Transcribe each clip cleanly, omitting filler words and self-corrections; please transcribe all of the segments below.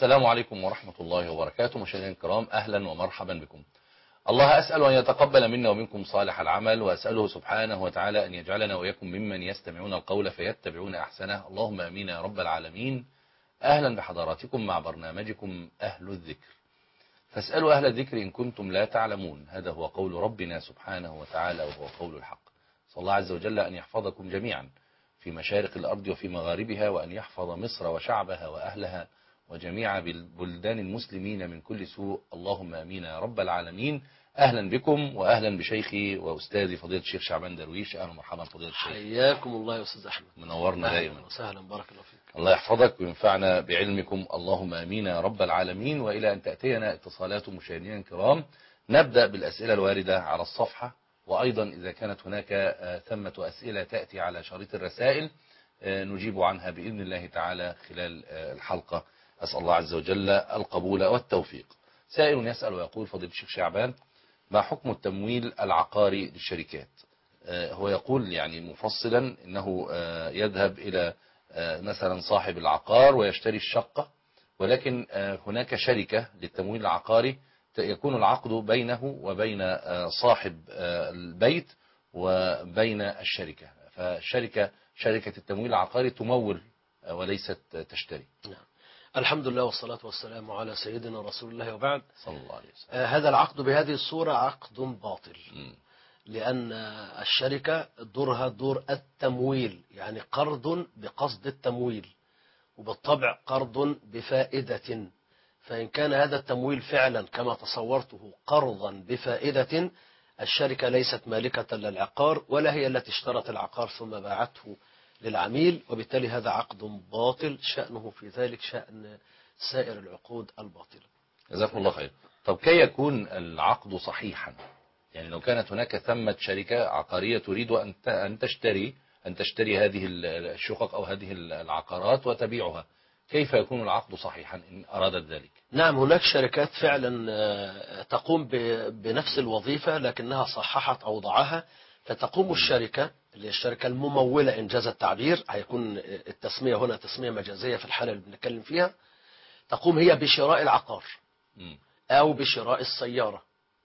السلام عليكم ورحمة الله وبركاته. مشاهدينا الكرام، أهلا ومرحبا بكم. الله أسأل أن يتقبل منا ومنكم صالح العمل، وأسأله سبحانه وتعالى أن يجعلنا وإياكم ممن يستمعون القول فيتبعون أحسنه. اللهم آمين يا رب العالمين. أهلا بحضراتكم مع برنامجكم أهل الذكر، فاسألوا أهل الذكر إن كنتم لا تعلمون. هذا هو قول ربنا سبحانه وتعالى وهو قول الحق. صلى الله عز وجل أن يحفظكم جميعا في مشارق الأرض وفي مغاربها، وأن يحفظ مصر وشعبها وأهلها وجميع بلدان المسلمين من كل سوء. اللهم آمين يا رب العالمين. أهلا بكم وأهلا بشيخي وأستاذي فضيلة الشيخ شعبان درويش. أهلا ومرحبا فضيلة الشيخ. حياكم الله يا أستاذ أحمد، منورنا دائما. أهلا وسهلا، بارك الله فيك. الله يحفظك وينفعنا بعلمكم، اللهم آمين يا رب العالمين. وإلى أن تأتينا اتصالات مشاهدينا الكرام، نبدأ بالأسئلة الواردة على الصفحة، وأيضا إذا كانت هناك ثمة أسئلة تأتي على شريط الرسائل نجيب عنها بإذن الله تعالى خلال الحلقة. أسأل الله عز وجل القبول والتوفيق. سائل يسأل ويقول: فضيلة الشيخ شعبان، ما حكم التمويل العقاري للشركات؟ هو يقول يعني مفصلا إنه يذهب إلى مثلا صاحب العقار ويشتري الشقة، ولكن هناك شركة للتمويل العقاري يكون العقد بينه وبين صاحب البيت وبين الشركة، فالشركة شركة التمويل العقاري تمول وليست تشتري. نعم. الحمد لله والصلاة والسلام على سيدنا رسول الله، وبعد. صلى الله عليه وسلم. هذا العقد بهذه الصورة عقد باطل، لأن الشركة دورها دور التمويل، يعني قرض بقصد التمويل، وبالطبع قرض بفائدة. فإن كان هذا التمويل فعلا كما تصورته قرضا بفائدة، الشركة ليست مالكة للعقار، ولا هي التي اشترت العقار ثم باعته للعميل، وبالتالي هذا عقد باطل، شأنه في ذلك شأن سائر العقود الباطلة. جزاكم الله خير. طب كي يكون العقد صحيحا، يعني لو كانت هناك ثمة شركة عقارية تريد أن تشتري هذه الشقق أو هذه العقارات وتبيعها، كيف يكون العقد صحيحا إن أرادت ذلك؟ نعم، هناك شركات فعلا تقوم بنفس الوظيفة لكنها صححت أوضاعها. فتقوم الشركة اللي هي الشركة الممولة إنجاز التعبير، هيكون التسمية هنا تسمية مجازية في الحالة اللي بنتكلم فيها، تقوم هي بشراء العقار أو بشراء السيارة،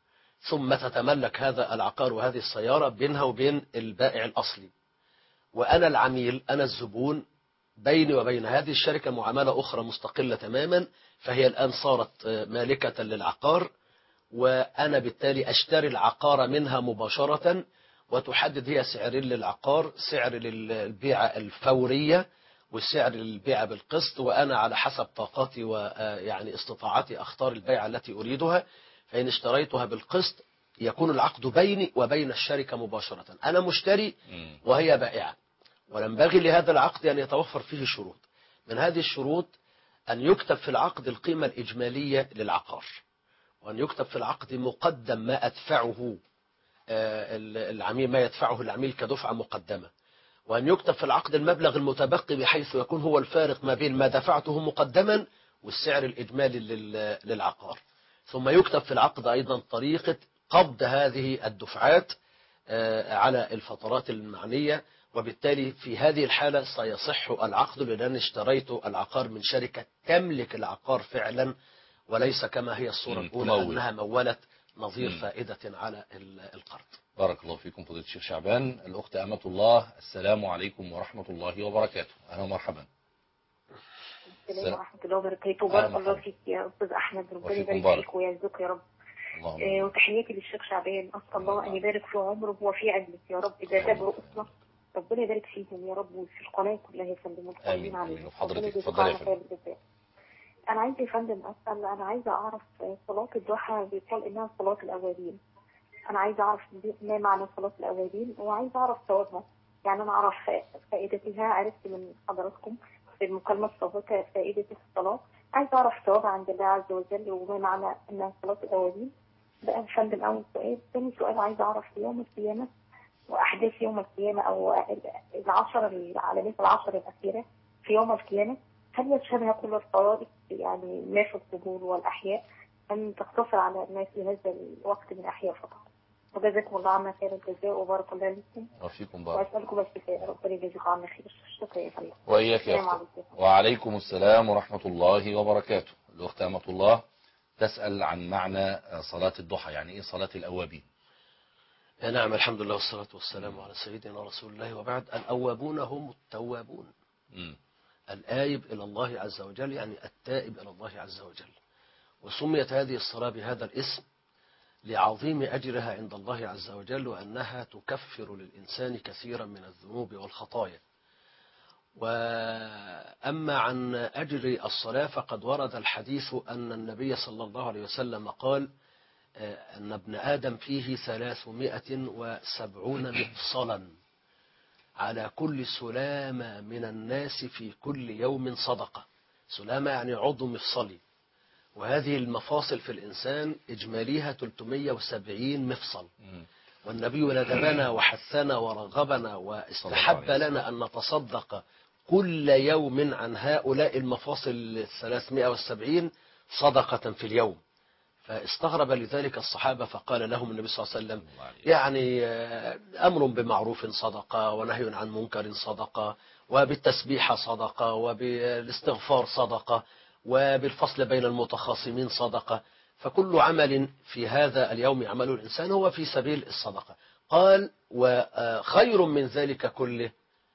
ثم تتملك هذا العقار وهذه السيارة بينها وبين البائع الأصلي. وأنا العميل، أنا الزبون، بيني وبين هذه الشركة معاملة أخرى مستقلة تماما، فهي الآن صارت مالكة للعقار، وأنا بالتالي أشتري العقار منها مباشرة، وتحدد هي سعرين للعقار: سعر للبيعة الفورية والسعر للبيعة بالقسط، وأنا على حسب طاقتي ويعني استطاعتي أختار البيعة التي أريدها. فإن اشتريتها بالقسط يكون العقد بيني وبين الشركة مباشرة، أنا مشتري وهي بائعة. وينبغي لهذا العقد أن يتوفر فيه شروط. من هذه الشروط أن يكتب في العقد القيمة الإجمالية للعقار، وأن يكتب في العقد مقدم ما أدفعه العميل، ما يدفعه العميل كدفعة مقدمة، وأن يكتب في العقد المبلغ المتبقي بحيث يكون هو الفارق ما بين ما دفعته مقدما والسعر الإجمالي للعقار. ثم يكتب في العقد أيضا طريقة قبض هذه الدفعات على الفترات المعنية. وبالتالي في هذه الحالة سيصح العقد، لأن اشتريت العقار من شركة تملك العقار فعلا، وليس كما هي الصورة الأولى أنها مولت نظير فائدة على القرض. بارك الله فيكم فضيلة الشيخ شعبان. الأخت أمة الله: السلام عليكم ورحمة الله وبركاته. أهلا ومرحبا. السلام ورحمة الله وبركاته. بارك الله فيك يا أستاذ أحمد، ربنا يبارك فيك ويرزقك يا رب. وتحياتي للشيخ شعبان، أسأل الله أن يبارك في عمره وفي علمك يا رب. إذا تابعوا أسرة ربنا يبارك فيهم يا رب، وفي القناة كلها يا فندم والقائمين عليها. حضرتك اتفضلي يا فندم. أنا عايزة يا فندم أسأل، أنا عايزة أعرف صلاة الضحى بيقال إنها صلاة الأوابين. أنا عايزة أعرف ما معنى صلاة الأوابين، وعايزة أعرف ثوابها. يعني أنا أعرف فائدتها، عرفت من حضراتكم في المكالمة السابقة فائدة الصلاة، عايزة أعرف ثوابها عند الله عز وجل، وما معنى إنها صلاة الأوابين. ده يا فندم أول سؤال. ثاني سؤال، عايزة أعرف يوم القيامة وأحداث يوم القيامة، أو العلامات العشر الأخيرة في يوم القيامة، هل يشهدها كل الطوائف يعني ما في القبور والأحياء، أم تقتصر على ما في هذا الوقت من أحياء فقط؟ وجزاكم الله عنا خير الجزاء، وبارك الله لكم وفيكم بارك. وأسألكم الشفاء، ربنا يجزيكم عنا خير. شكرا يا فندم. وإياك يا أخت. وعليكم السلام ورحمة الله وبركاته. الأخت أمة الله تسأل عن معنى صلاة الضحى، يعني إيه صلاة الأوابين؟ نعم، الحمد لله والصلاة والسلام على سيدنا رسول الله، وبعد. الأوابون هم التوابون. الآيب إلى الله عز وجل يعني التائب إلى الله عز وجل. وسميت هذه الصلاة بهذا الاسم لعظيم أجرها عند الله عز وجل، وأنها تكفر للإنسان كثيرا من الذنوب والخطايا. وأما عن أجر الصلاة فقد ورد الحديث أن النبي صلى الله عليه وسلم قال أن ابن آدم فيه 370 مفصلا، على كل سلامة من الناس في كل يوم صدقة. سلامة يعني عضو مفصلي، وهذه المفاصل في الإنسان إجماليها 370 مفصل. والنبي ندبنا وحثنا ورغبنا واستحب لنا أن نتصدق كل يوم عن هؤلاء المفاصل 370 صدقة في اليوم. فاستغرب لذلك الصحابة، فقال لهم النبي صلى الله عليه وسلم يعني أمر بمعروف صدقة، ونهي عن منكر صدقة، وبالتسبيح صدقة، وبالاستغفار صدقة، وبالفصل بين المتخاصمين صدقة. فكل عمل في هذا اليوم يعمله الإنسان هو في سبيل الصدقة. قال وخير من ذلك كله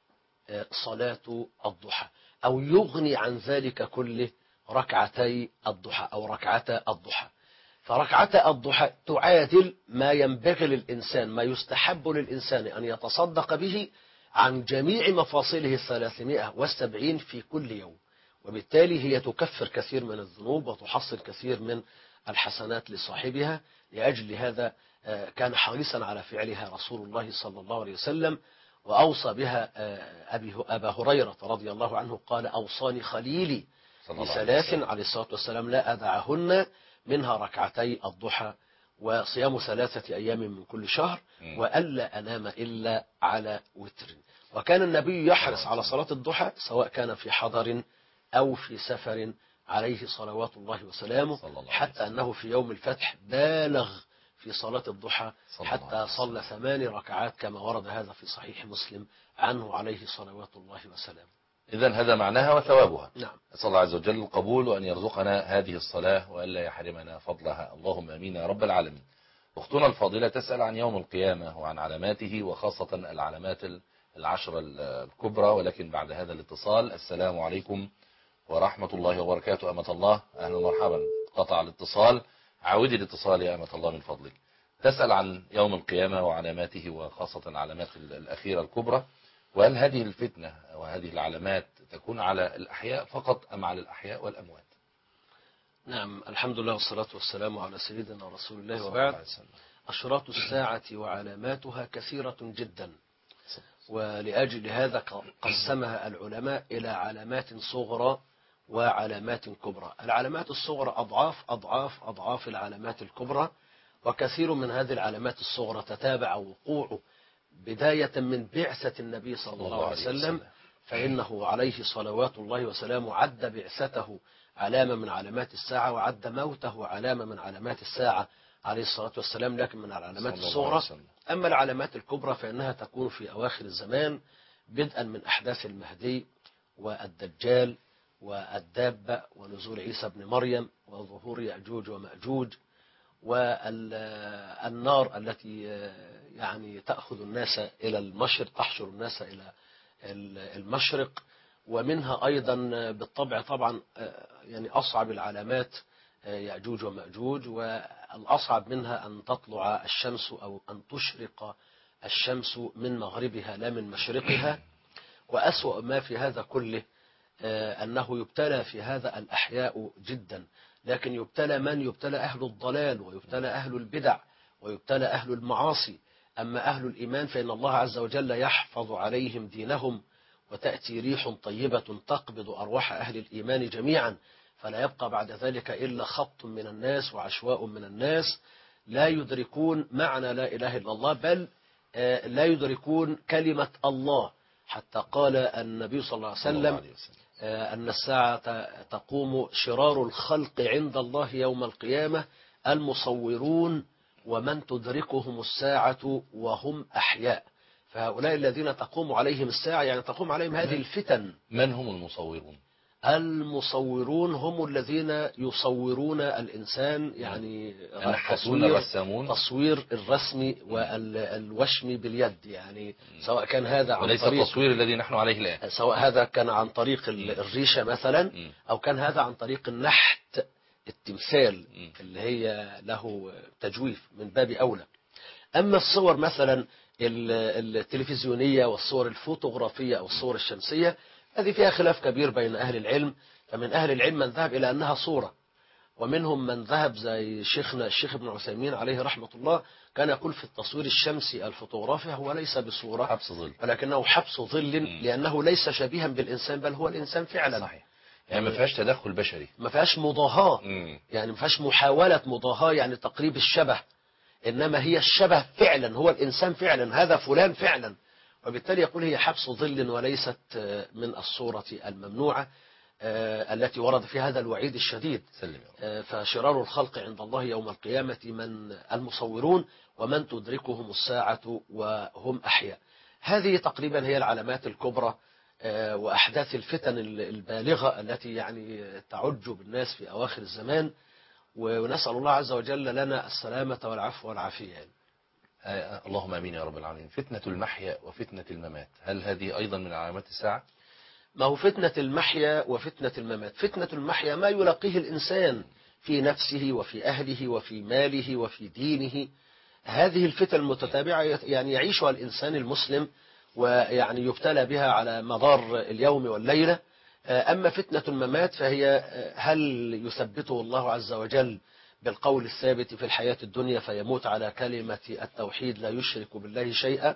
صلاة الضحى، أو يغني عن ذلك كله ركعتي الضحى أو ركعتا الضحى. فركعتا الضحى تعادل ما ينبغي للإنسان، ما يستحب للإنسان أن يتصدق به عن جميع مفاصله 370 في كل يوم. وبالتالي هي تكفر كثير من الذنوب وتحصل كثير من الحسنات لصاحبها. لأجل هذا كان حريصا على فعلها رسول الله صلى الله عليه وسلم، وأوصى بها أبا هريرة رضي الله عنه، قال أوصاني خليلي بثلاث عليه الصلاة والسلام لا أدعهن، منها ركعتي الضحى، وصيام 3 أيام من كل شهر، وألا أنام إلا على وتر. وكان النبي يحرص على صلاة الضحى سواء كان في حضر أو في سفر عليه صلوات الله وسلامه، حتى أنه في يوم الفتح بالغ في صلاة الضحى حتى صلى 8 ركعات كما ورد هذا في صحيح مسلم عنه عليه صلوات الله وسلامه. إذن هذا معناها وثوابها. نعم. أسأل الله عز وجل القبول، وأن يرزقنا هذه الصلاة وألا يحرمنا فضلها، اللهم أمين يا رب العالمين. أختنا الفاضلة تسأل عن يوم القيامة وعن علاماته، وخاصة العلامات 10 الكبرى. ولكن بعد هذا الاتصال، السلام عليكم ورحمة الله وبركاته. أمة الله أهلا ومرحبا. قطع الاتصال، عودي الاتصال يا أمة الله من فضلك. تسأل عن يوم القيامة وعلاماته، وخاصة العلامات الأخيرة الكبرى، وهل هذه الفتنة وهذه العلامات تكون على الأحياء فقط أم على الأحياء والأموات؟ نعم، الحمد لله والصلاة والسلام على سيدنا رسول الله، وبعد. أشراط الساعة وعلاماتها كثيرة جدا، ولأجل هذا قسمها العلماء إلى علامات صغرى وعلامات كبرى. العلامات الصغرى أضعاف العلامات الكبرى، وكثير من هذه العلامات الصغرى تتابع وقوعه بداية من بعثة النبي صلى الله عليه وسلم، فإنه عليه صلوات الله وسلامه عد بعثته علامة من علامات الساعة، وعد موته علامة من علامات الساعة عليه الصلاة والسلام، لكن من العلامات الصغرى. أما العلامات الكبرى فإنها تكون في أواخر الزمان، بدءا من أحداث المهدي والدجال والدابة ونزول عيسى بن مريم وظهور يأجوج ومأجوج، والنار التي يعني تأخذ الناس إلى المشرق، تحشر الناس إلى المشرق. ومنها أيضا بالطبع طبعا يعني أصعب العلامات يأجوج ومأجوج، والأصعب منها أن تطلع الشمس أو أن تشرق الشمس من مغربها لا من مشرقها. وأسوأ ما في هذا كله أنه يبتلى في هذا الأحياء جدا، لكن يبتلى أهل الضلال، ويبتلى أهل البدع، ويبتلى أهل المعاصي. أما أهل الإيمان فإن الله عز وجل يحفظ عليهم دينهم، وتأتي ريح طيبة تقبض أرواح أهل الإيمان جميعا، فلا يبقى بعد ذلك إلا خط من الناس وعشواء من الناس لا يدركون معنى لا إله إلا الله، بل لا يدركون كلمة الله. حتى قال النبي صلى الله عليه وسلم أن الساعة تقوم شرار الخلق عند الله يوم القيامة المصورون، ومن تدركهم الساعة وهم أحياء. فهؤلاء الذين تقوم عليهم الساعة يعني تقوم عليهم هذه الفتن. من هم المصورون؟ المصورون هم الذين يصورون الإنسان، يعني النحاتون الرسامون، تصوير الرسم والوشم باليد، يعني سواء كان هذا عن وليس طريق التصوير الذي نحن عليه الآن، سواء هذا كان عن طريق الريشة مثلا، أو كان هذا عن طريق النحت، التمثال اللي هي له تجويف من باب أولى. أما الصور مثلا التلفزيونية والصور الفوتوغرافية أو الصور الشمسية، هذه فيها خلاف كبير بين أهل العلم. فمن أهل العلم من ذهب إلى أنها صورة، ومنهم من ذهب زي شيخنا الشيخ ابن عثيمين عليه رحمة الله، كان يقول في التصوير الشمسي الفوتوغرافي هو ليس بصورة، حبس ظل، ولكنه حبس ظل، لأنه ليس شبيها بالإنسان، بل هو الإنسان فعلا. صحيح. يعني ما فيهاش تدخل بشري، ما فيهاش مضاهاة، يعني ما فيهاش محاولة مضاهاة، يعني تقريب الشبه، إنما هي الشبه فعلا، هو الإنسان فعلا، هذا فلان فعلا. وبالتالي يقول هي حبس ظل وليست من الصورة الممنوعة التي ورد في هذا الوعيد الشديد. فشرار الخلق عند الله يوم القيامة من المصورون ومن تدركهم الساعة وهم أحياء. هذه تقريبا هي العلامات الكبرى وأحداث الفتن البالغة التي يعني تعج بالناس في أواخر الزمان، ونسأل الله عز وجل لنا السلامة والعفو والعافية. اللهم امين يا رب العالمين. فتنة المحيا وفتنة الممات، هل هذه ايضا من علامات الساعة؟ ما هو فتنة المحيا وفتنة الممات. فتنة المحيا ما يلاقيه الإنسان في نفسه وفي أهله وفي ماله وفي دينه، هذه الفتن المتتابعة يعني يعيشها الإنسان المسلم، ويعني يبتلى بها على مدار اليوم والليلة. أما فتنة الممات فهي هل يثبته الله عز وجل بالقول الثابت في الحياة الدنيا فيموت على كلمة التوحيد لا يشرك بالله شيئا،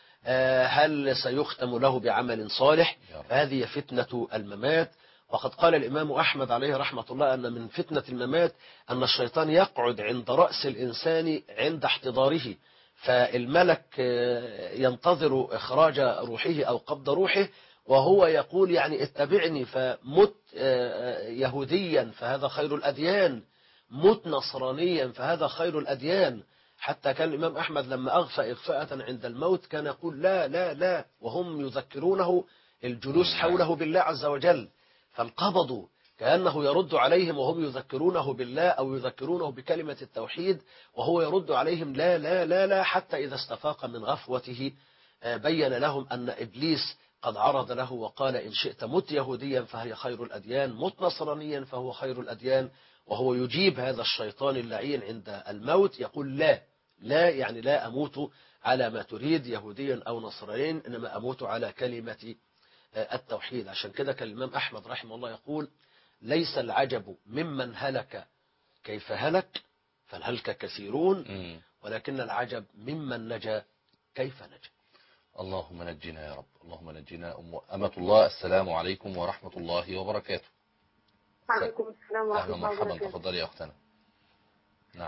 هل سيختم له بعمل صالح، هذه فتنة الممات. وقد قال الإمام أحمد عليه رحمة الله أن من فتنة الممات أن الشيطان يقعد عند رأس الإنسان عند احتضاره، فالملك ينتظر إخراج روحه أو قبض روحه، وهو يقول يعني اتبعني، فمت يهوديا فهذا خير الأديان، مت نصرانيا فهذا خير الأديان. حتى كان الإمام أحمد لما أغفى إغفاءة عند الموت كان يقول لا لا لا، وهم يذكرونه الجلوس حوله بالله عز وجل، فانقبضوا كأنه يرد عليهم وهم يذكرونه بالله أو يذكرونه بكلمة التوحيد، وهو يرد عليهم لا لا لا لا، حتى إذا استفاق من غفوته بين لهم أن إبليس قد عرض له وقال إن شئت مت يهوديا فهي خير الأديان، مت نصرانيا فهو خير الأديان، وهو يجيب هذا الشيطان اللعين عند الموت يقول لا لا، يعني لا أموت على ما تريد يهوديا أو نصرانيا، إنما أموت على كلمة التوحيد. عشان كده كان الإمام أحمد رحمه الله يقول ليس العجب ممن هلك كيف هلك فالهلك كثيرون، ولكن العجب ممن نجا كيف نجا. اللهم نجنا يا رب، اللهم نجنا. أمة الله، السلام عليكم ورحمة الله وبركاته. وعليكم السلام ورحمة أهلا الله مرحبا، وبركاته. تفضلي يا أختنا. نعم.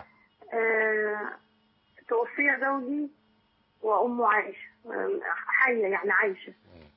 توفي زوجي وأمه عايشة، حية يعني عايشة،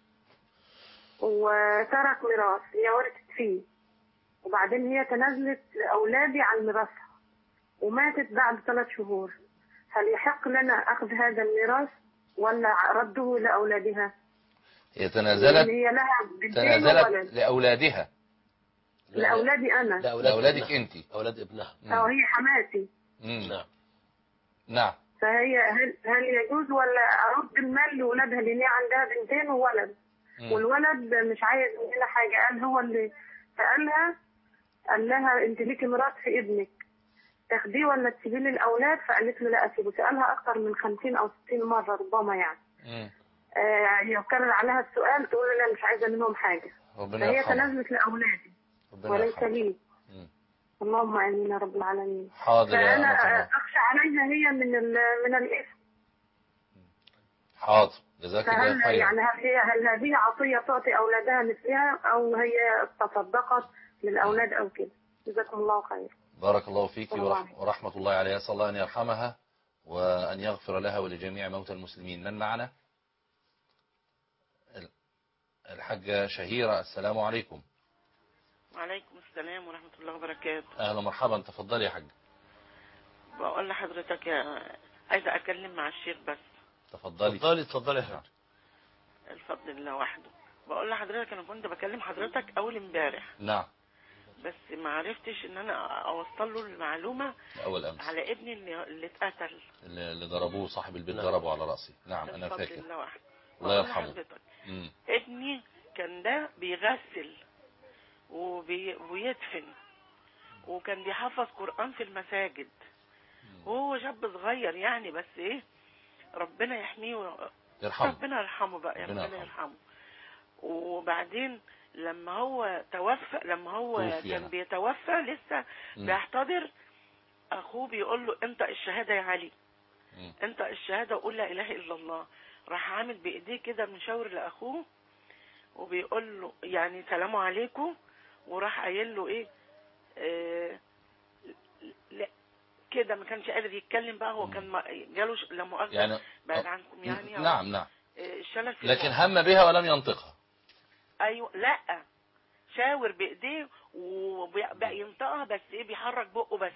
وترك ميراث هي ورثت فيه، وبعدين هي تنازلت لأولادي عن ميراثها وماتت بعد 3 شهور. هل يحق لنا أخذ هذا الميراث ولا رده لأولادها؟ هي تنازلت، هي لها بنتين تنازلت لأولادها، لأولادي أنا، لأولادك أنت، أولاد ابنها، هي حماتي. نعم نعم. فهي هل يجوز ولا أرد المال لأولادها، لأن هي عندها بنتين وولد، والولد مش عايز مننا حاجة، قال هو اللي سألها قال لها أنت ليكي ميراث في ابنك تاخديه ولا تسيبيه للأولاد؟ فقالت له لا أسيبه. سألها أكثر من 50 أو 60 مرة ربما يعني. يكرر عليها السؤال تقول له لا مش عايزة منهم حاجة. فهي تنازلت لأولادي وليس لي. اللهم آمين يا رب العالمين. حاضر. فأنا أخشى عليها هي من الإثم. حاضر، جزاك الله خيرا. يعني هل هذه عطية تعطي أولادها مثلها أو هي تصدقت للأولاد أو كده؟ جزاكم الله خير. بارك الله فيك ورحمة الله عليها. أسأل الله أن يرحمها وأن يغفر لها ولجميع موتى المسلمين. من معنا؟ الحاجة شهيرة، السلام عليكم. وعليكم السلام ورحمة الله وبركاته. أهلا مرحبا، تفضلي يا حاج. بقول لحضرتك عايزة أتكلم مع الشيخ بس. تفضلي. تفضلي يا حاج. الفضل لله وحده. بقول لحضرتك انا كنت بكلم حضرتك اول امبارح، نعم. بس ما عرفتش ان انا اوصل له المعلومه اول امس على ابني اللي اتقتل. اللي ضربوه صاحب البيت، نعم. ضربه على راسي. نعم انا بفضل فاكر. الله وحده. الله بقول يرحمه. لحضرتك ابني كان ده بيغسل ويدفن، وكان بيحفظ قرآن في المساجد، وهو شاب صغير يعني، بس ايه، ربنا يحميه يرحمه. ربنا يرحمه بقى، ربنا ربنا يرحمه. وبعدين لما هو توفى، لما هو توفي كان أنا. بيتوفى لسه بيحتضر، اخوه بيقول له انت الشهاده يا علي، انت الشهاده وقول لا اله الا الله. راح عامل بايديه كده مشاور لاخوه وبيقول له يعني سلام عليكم، وراح قايل له ايه، لا كده ما كانش قادر يتكلم بقى، هو كان جاله لا مؤاخذه يعني بعد عنكم يعني. نعم نعم. الشلل في لكن المخ. هم بها ولم ينطقها. ايوه، لا شاور بايديه وبقى ينطقها، بس ايه، بيحرك بقه بس.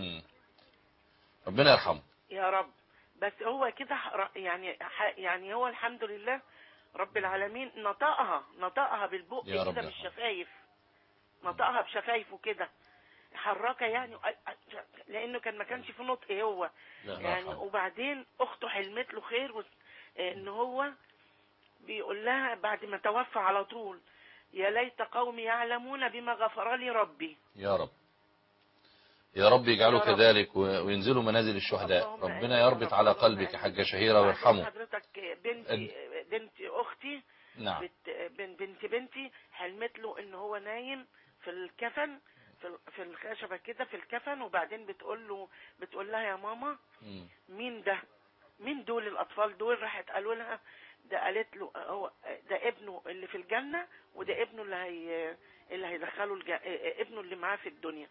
ربنا يرحمه يا رب. بس هو كده يعني هو الحمد لله رب العالمين نطقها بالبق كده بالشفايف، نطقها بشفايفه كده، حركه يعني، لانه ما كانش في نطق هو يعني. وبعدين اخته حلمت له خير، ان هو بيقول لها بعد ما توفى على طول، يا ليت قومي يعلمون بما غفر لي ربي. يا رب، يا رب يجعله كذلك وينزلوا منازل الشهداء. ربنا يربط على قلبك يا حاجة شهيرة ويرحمه. حضرتك بنت اختي، نعم، بنتي حلمت له ان هو نايم في الكفن، في الخشبة كده في الكفن، وبعدين بتقول لها يا ماما مين ده، مين دول الاطفال دول؟ راحت قالوا لها ده، قالت له هو ده ابنه اللي في الجنة، وده ابنه اللي هيدخله ابنه اللي معاه في الدنيا.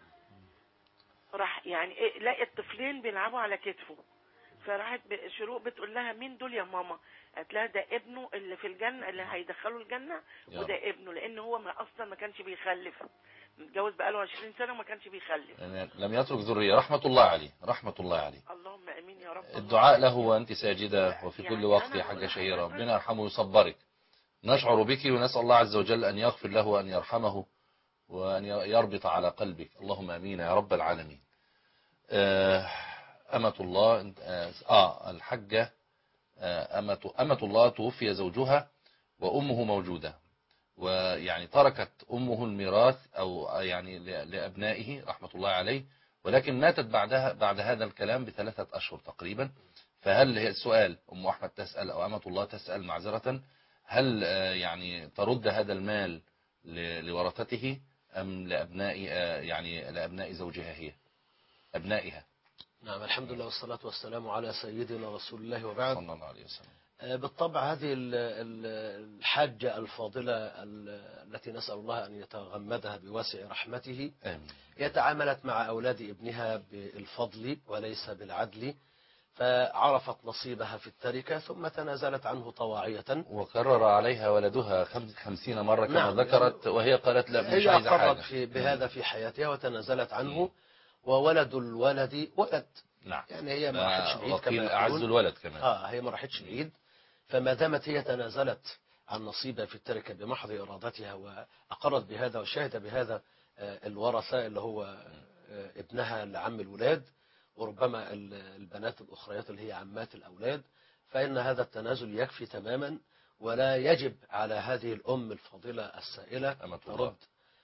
راح يعني لقى الطفلين بيلعبوا على كتفه، فراحت شروق بتقول لها مين دول يا ماما؟ قالت لها ده ابنه اللي في الجنة اللي هيدخله الجنة، وده ابنه، لان هو اصلا ما كانش بيخلف، متجوز بقاله 20 سنة وما كانش بيخلف، يعني لم يترك ذرية. رحمة الله عليه، رحمة الله عليه. اللهم امين يا رب. الدعاء له وانت ساجدة وفي كل وقت يا حاجة شهيرة. ربنا يرحمه ويصبرك. نشعر بك ونسأل الله عز وجل أن يغفر له وأن يرحمه وأن يربط على قلبك. اللهم امين يا رب العالمين. أمة الله، الحجة أمة الله توفي زوجها وأمه موجودة، ويعني تركت أمه الميراث أو يعني لأبنائه رحمة الله عليه، ولكن ماتت بعد هذا الكلام ب3 أشهر تقريبا. فهل هي السؤال، أم أحمد تسأل أو أمة الله تسأل معذرة، هل يعني ترد هذا المال لورثته أم لأبناء يعني لأبناء زوجها هي أبنائها؟ نعم، الحمد لله والصلاة والسلام على سيدنا رسول الله وبعد. صلى الله عليه وسلم. بالطبع هذه الحاجة الفاضلة التي نسأل الله أن يتغمدها بواسع رحمته، آمين. يتعاملت مع أولاد ابنها بالفضل وليس بالعدل، فعرفت نصيبها في التركة ثم تنازلت عنه طواعية، وكرر عليها ولدها 50 مرة كما ذكرت، وهي قالت لا مش عايزة حاجة. هي أقرت بهذا في حياتها وتنازلت عنه، وولد الولد ولد. نعم. يعني هي ما راحتش بعيد كما يقولون. أعز الولد كمان. هي ما راحتش بعيد، فما دامت هي تنازلت عن نصيبها في التركة بمحض إرادتها وأقرت بهذا وشهد بهذا الورثة اللي هو ابنها لعم الولاد، وربما البنات الأخريات اللي هي عمات الأولاد، فإن هذا التنازل يكفي تماما، ولا يجب على هذه الأم الفاضلة السائلة ترد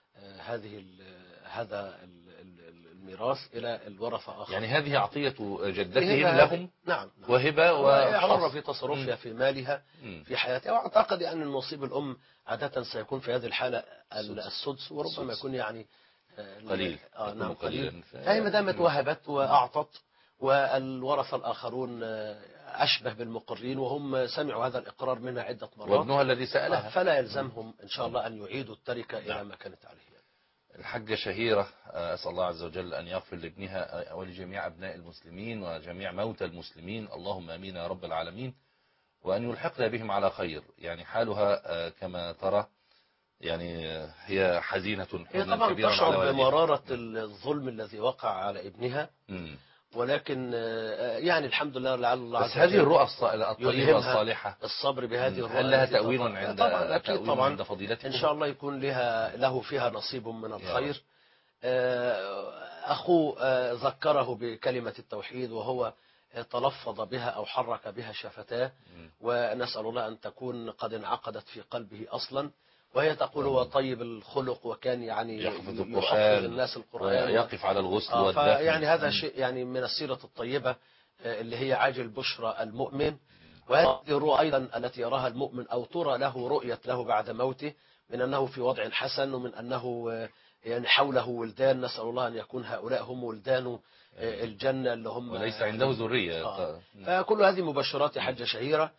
هذا الميراث إلى الورثة آخر. يعني هذه عطية جدتهم لهم. نعم. وهبة وحرة في تصرفها في مالها في حياتها. وأعتقد أن النصيب الأم عادة سيكون في هذه الحالة السدس، وربما يكون يعني قليل. نعم قليل. فهي ما دامت وهبت وأعطت، والورثة الآخرون أشبه بالمقرين وهم سمعوا هذا الإقرار منها عدة مرات، وابنها الذي سألها، فلا يلزمهم إن شاء الله أن يعيدوا التركة إلى ما كانت عليه. الحجة شهيرة، أسأل الله عز وجل أن يغفر لابنها ولجميع أبناء المسلمين وجميع موتى المسلمين، اللهم آمين يا رب العالمين، وأن يلحقنا بهم على خير. يعني حالها كما ترى يعني هي حزينة. هي طبعا تشعر بمرارة الظلم الذي وقع على ابنها، ولكن يعني الحمد لله لعل الله بس هذه الرؤى الطيبة الصالحة الصبر بهذه الرؤى هل لها تأويل عند طبعا أكيد طبعا عند فضيلتكم؟ إن شاء الله يكون له فيها نصيب من الخير. أخوه ذكره بكلمة التوحيد وهو تلفظ بها أو حرك بها شفتاه، ونسأل الله أن تكون قد انعقدت في قلبه أصلا، وهي تقول هو طيب الخلق وكان يعني يحفظ الناس القرآن ويقف على الغسل والدفن. يعني هذا شيء يعني من السيرة الطيبة اللي هي عاجل بشرى المؤمن. وهذه الرؤى أيضا التي يراها المؤمن أو ترى له رؤية له بعد موته من أنه في وضع حسن، ومن أنه يعني حوله ولدان، نسأل الله أن يكون هؤلاء هم ولدان الجنة اللي هم وليس عنده ذرية. فكل هذه مبشرات حجة شهيرة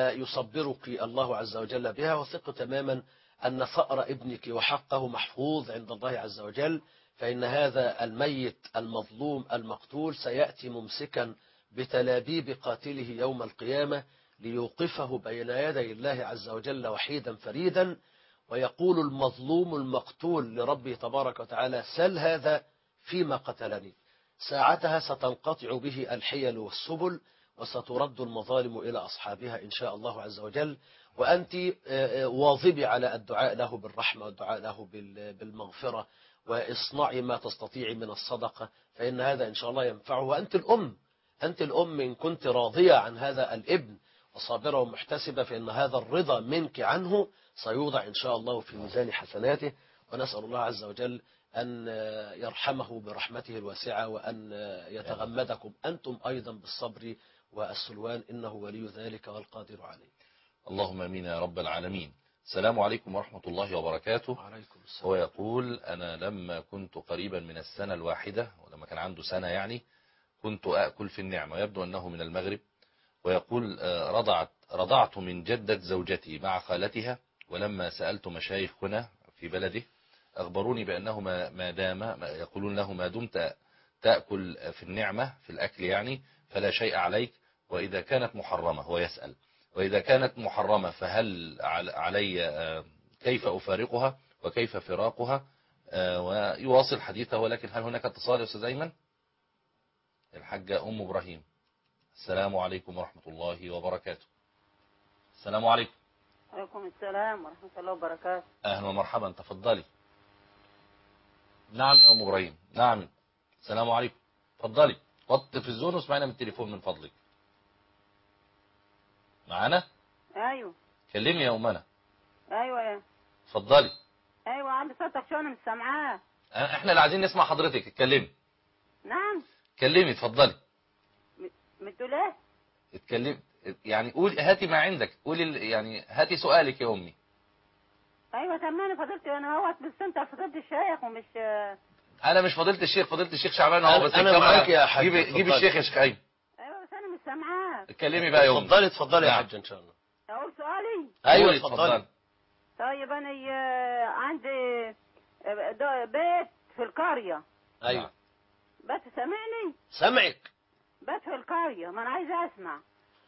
يصبرك الله عز وجل بها، وثق تماما أن ثأر ابنك وحقه محفوظ عند الله عز وجل، فإن هذا الميت المظلوم المقتول سيأتي ممسكا بتلابيب قاتله يوم القيامة ليوقفه بين يدي الله عز وجل وحيدا فريدا، ويقول المظلوم المقتول لربه تبارك وتعالى: سل هذا فيما قتلني. ساعتها ستنقطع به الحيل والسبل، وسترد المظالم إلى أصحابها إن شاء الله عز وجل، وأنت واظبي على الدعاء له بالرحمة والدعاء له بالمغفرة، واصنعي ما تستطيعي من الصدقة، فإن هذا إن شاء الله ينفعه. وأنت الأم إن كنت راضية عن هذا الابن وصابرة ومحتسبة، فإن هذا الرضا منك عنه سيوضع إن شاء الله في ميزان حسناته، ونسأل الله عز وجل أن يرحمه برحمته الواسعة، وأن يتغمدكم أنتم أيضا بالصبر والسلوان، إنه ولي ذلك والقادر عليه. اللهم امين يا رب العالمين. السلام عليكم ورحمة الله وبركاته. وعليكم السلام. هو يقول: أنا لما كنت قريبا من السنة الواحدة، ولما كان عنده سنة يعني، كنت أأكل في النعمة، يبدو أنه من المغرب. ويقول: رضعت من جدة زوجتي مع خالتها، ولما سألت مشايخنا في بلده أخبروني بأنه ما دام يقولون له: ما دمت تأكل في النعمة في الأكل يعني فلا شيء عليك، وإذا كانت محرمة، هو يسأل: وإذا كانت محرمة فهل علي كيف أفارقها وكيف فراقها؟ ويواصل حديثه. ولكن هل هناك اتصال يا أستاذ أيمن؟ الحاجة أم إبراهيم. السلام عليكم ورحمة الله وبركاته. السلام عليكم. وعليكم السلام ورحمة الله وبركاته. أهلا ومرحبا، تفضلي. نعم يا أم إبراهيم. نعم. السلام عليكم. تفضلي. وطي التلفزيون واسمعينا من التليفون من فضلك. معانا؟ أيوه. كلمي يا أمنا. أيوه. تفضلي. أيوه، عندي صوتك شو أنا مش سامعاه. احنا اللي عايزين نسمع حضرتك، اتكلمي. نعم. اتكلمي اتفضلي. بتقول ايه؟ اتكلمي يعني، قولي، هاتي ما عندك، قولي يعني، هاتي سؤالك يا أمي. أيوه تمام فضلت أنا اهوت، بس أنت فضلت الشيخ ومش. أنا مش فضيلة الشيخ، فضيلة الشيخ شعبان اهو. بس أنا معاك يا حاج. جيب الشيخ يا شيخ أيمن. أيوه بس أنا مش سامعاه. اتكلمي بقى يا أمي. اتفضلي يا حاج إن شاء الله. أقول سؤالي؟ أيوه اتفضلي. طيب أنا عندي بيت في القرية. أيوه. بس سامعني؟ سمعك. بيت في القرية، ما أنا عايزة أسمع.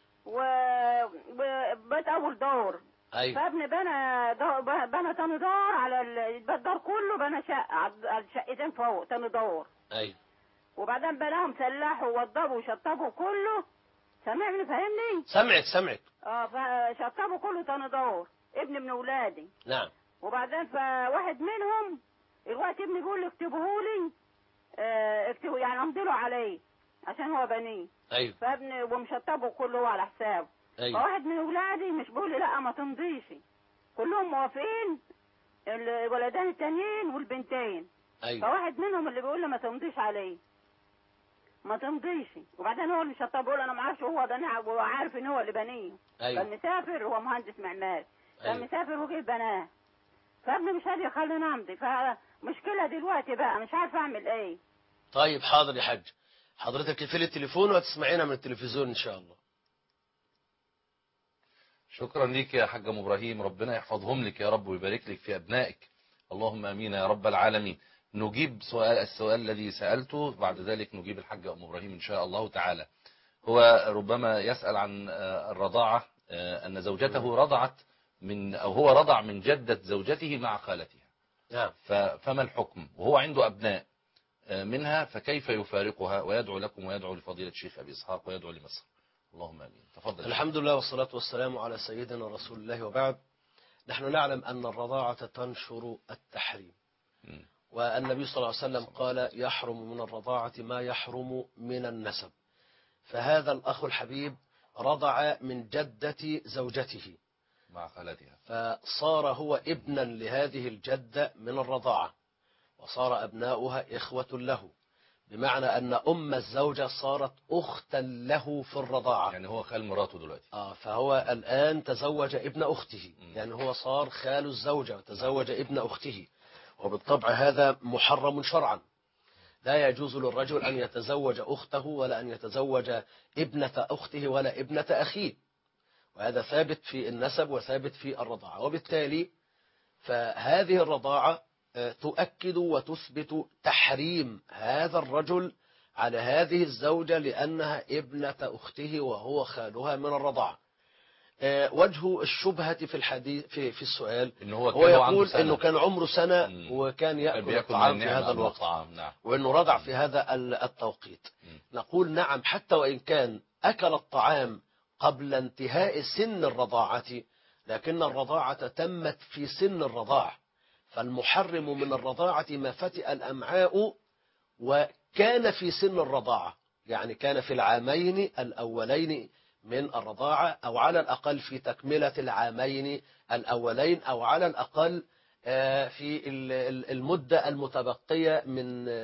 وبيت أول دور. أيوه. فابني بنى تاني دور على الدور كله، بنى شقة على شقتين فوق تاني دور. أيوه. وبعدين بناهم سلاحوا ووضبوا وشطبوا كله. سامعني فاهمني؟ سمعك. فشطبوا كله تاني دور، ابن من ولادي. نعم. وبعدين فواحد منهم الوقت ابني بيقول لي اكتبوهولي، اكتبوا يعني امضيله عليه عشان هو بنيه. ايوه. فابني ومشطبه كله على حسابه. أيوة. فواحد من اولادي مش بيقول لي لا ما تمضيش، كلهم موافقين، الولدان التانيين والبنتين. أيوة. فواحد منهم اللي بيقول لي ما تمضيش عليه، ما تمضيش. وبعدين هو اللي شطب بيقول انا ما اعرفش هو بنيه وعارف ان هو اللي بنيه. أيوة. كان مسافر، هو مهندس معماري. كان أيوة. مسافر وجه بناه. فابني مش راضي يخليني امضي، فمشكله دلوقتي بقى مش عارفه اعمل ايه. طيب حاضر يا حاج، حضرتك تقفلي التليفون وتسمعينا من التلفزيون ان شاء الله. شكرا ليك يا حاج ام ابراهيم، ربنا يحفظهم لك يا رب ويبارك لك في ابنائك، اللهم امين يا رب العالمين. نجيب السؤال الذي سألته، بعد ذلك نجيب الحاج ام ابراهيم ان شاء الله تعالى. هو ربما يسأل عن الرضاعة، ان زوجته رضعت او هو رضع من جدة زوجته مع خالتها. نعم. فما الحكم وهو عنده ابناء؟ منها، فكيف يفارقها؟ ويدعو لكم ويدعو لفضيلة الشيخ أبي إسحاق ويدعو لمصر. اللهم آمين. تفضل. الحمد لله والصلاة والسلام على سيدنا رسول الله، وبعد. نحن نعلم أن الرضاعة تنشر التحريم، والنبي صلى الله عليه وسلم قال يحرم من الرضاعة ما يحرم من النسب. فهذا الأخ الحبيب رضع من جدة زوجته مع خالتها، فصار هو ابنا لهذه الجدة من الرضاعة، وصار أبناؤها إخوة له، بمعنى أن أم الزوجة صارت أختا له في الرضاعة. يعني هو خال مراته دلوقتي. فهو الآن تزوج ابن أخته، يعني هو صار خال الزوجة وتزوج ابن أخته، وبالطبع هذا محرم شرعا. لا يجوز للرجل أن يتزوج أخته ولا أن يتزوج ابنة أخته ولا ابنة أخيه، وهذا ثابت في النسب وثابت في الرضاعة. وبالتالي فهذه الرضاعة تؤكد وتثبت تحريم هذا الرجل على هذه الزوجة لأنها ابنة أخته وهو خالها من الرضاعة. وجه الشبهة في الحديث في السؤال هو يقول إنه كان عمره سنة وكان يأكل الطعام في هذا الوقت، نعم. وإنه رضع في هذا التوقيت. نقول نعم، حتى وإن كان أكل الطعام قبل انتهاء سن الرضاعة، لكن الرضاعة تمت في سن الرضاع، فالمحرم من الرضاعة ما فتئ الأمعاء وكان في سن الرضاعة، يعني كان في العامين الأولين من الرضاعة، أو على الأقل في تكملة العامين الأولين، أو على الأقل في المدة المتبقية من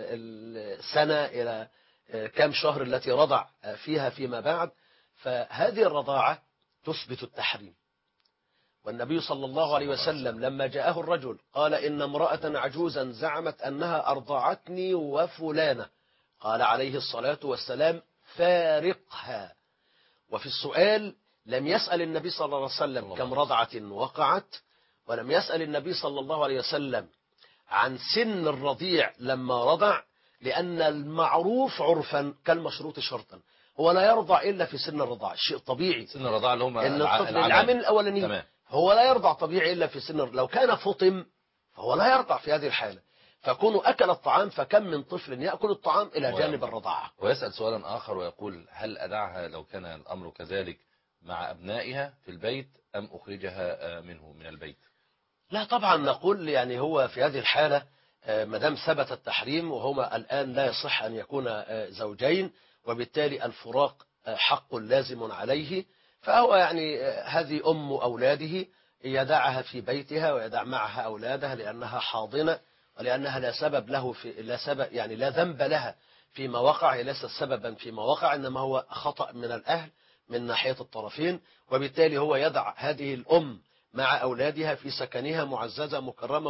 السنة إلى كم شهر التي رضع فيها فيما بعد. فهذه الرضاعة تثبت التحريم. والنبي صلى الله عليه وسلم لما جاءه الرجل قال إن امرأة عجوزا زعمت أنها أرضعتني وفلانة، قال عليه الصلاة والسلام فارقها. وفي السؤال لم يسأل النبي صلى الله عليه وسلم كم رضعة وقعت، ولم يسأل النبي صلى الله عليه وسلم عن سن الرضيع لما رضع، لأن المعروف عرفا كالمشروط شرطا، هو لا يرضع إلا في سن الرضاع، الشيء طبيعي. سن الرضاع اللي هم إن الطفل العامين الأولاني هو لا يرضع طبيعي إلا في سن، لو كان فطم فهو لا يرضع في هذه الحالة، فكونه أكل الطعام فكم من طفل يأكل الطعام إلى جانب الرضاعة. ويسأل سؤالا آخر ويقول هل أدعها لو كان الأمر كذلك مع أبنائها في البيت أم أخرجها منه من البيت؟ لا طبعا، نقول يعني هو في هذه الحالة مدام ثبت التحريم وهما الآن لا يصح أن يكون زوجين، وبالتالي الفراق حق لازم عليه، فهو يعني هذه أم أولاده يدعها في بيتها ويدع معها أولادها لأنها حاضنة، ولأنها لا سبب له لا سبب يعني لا ذنب لها فيما وقع، هي ليست سببا فيما وقع، إنما هو خطأ من الأهل من ناحية الطرفين. وبالتالي هو يدع هذه الأم مع أولادها في سكنها معززة مكرمة،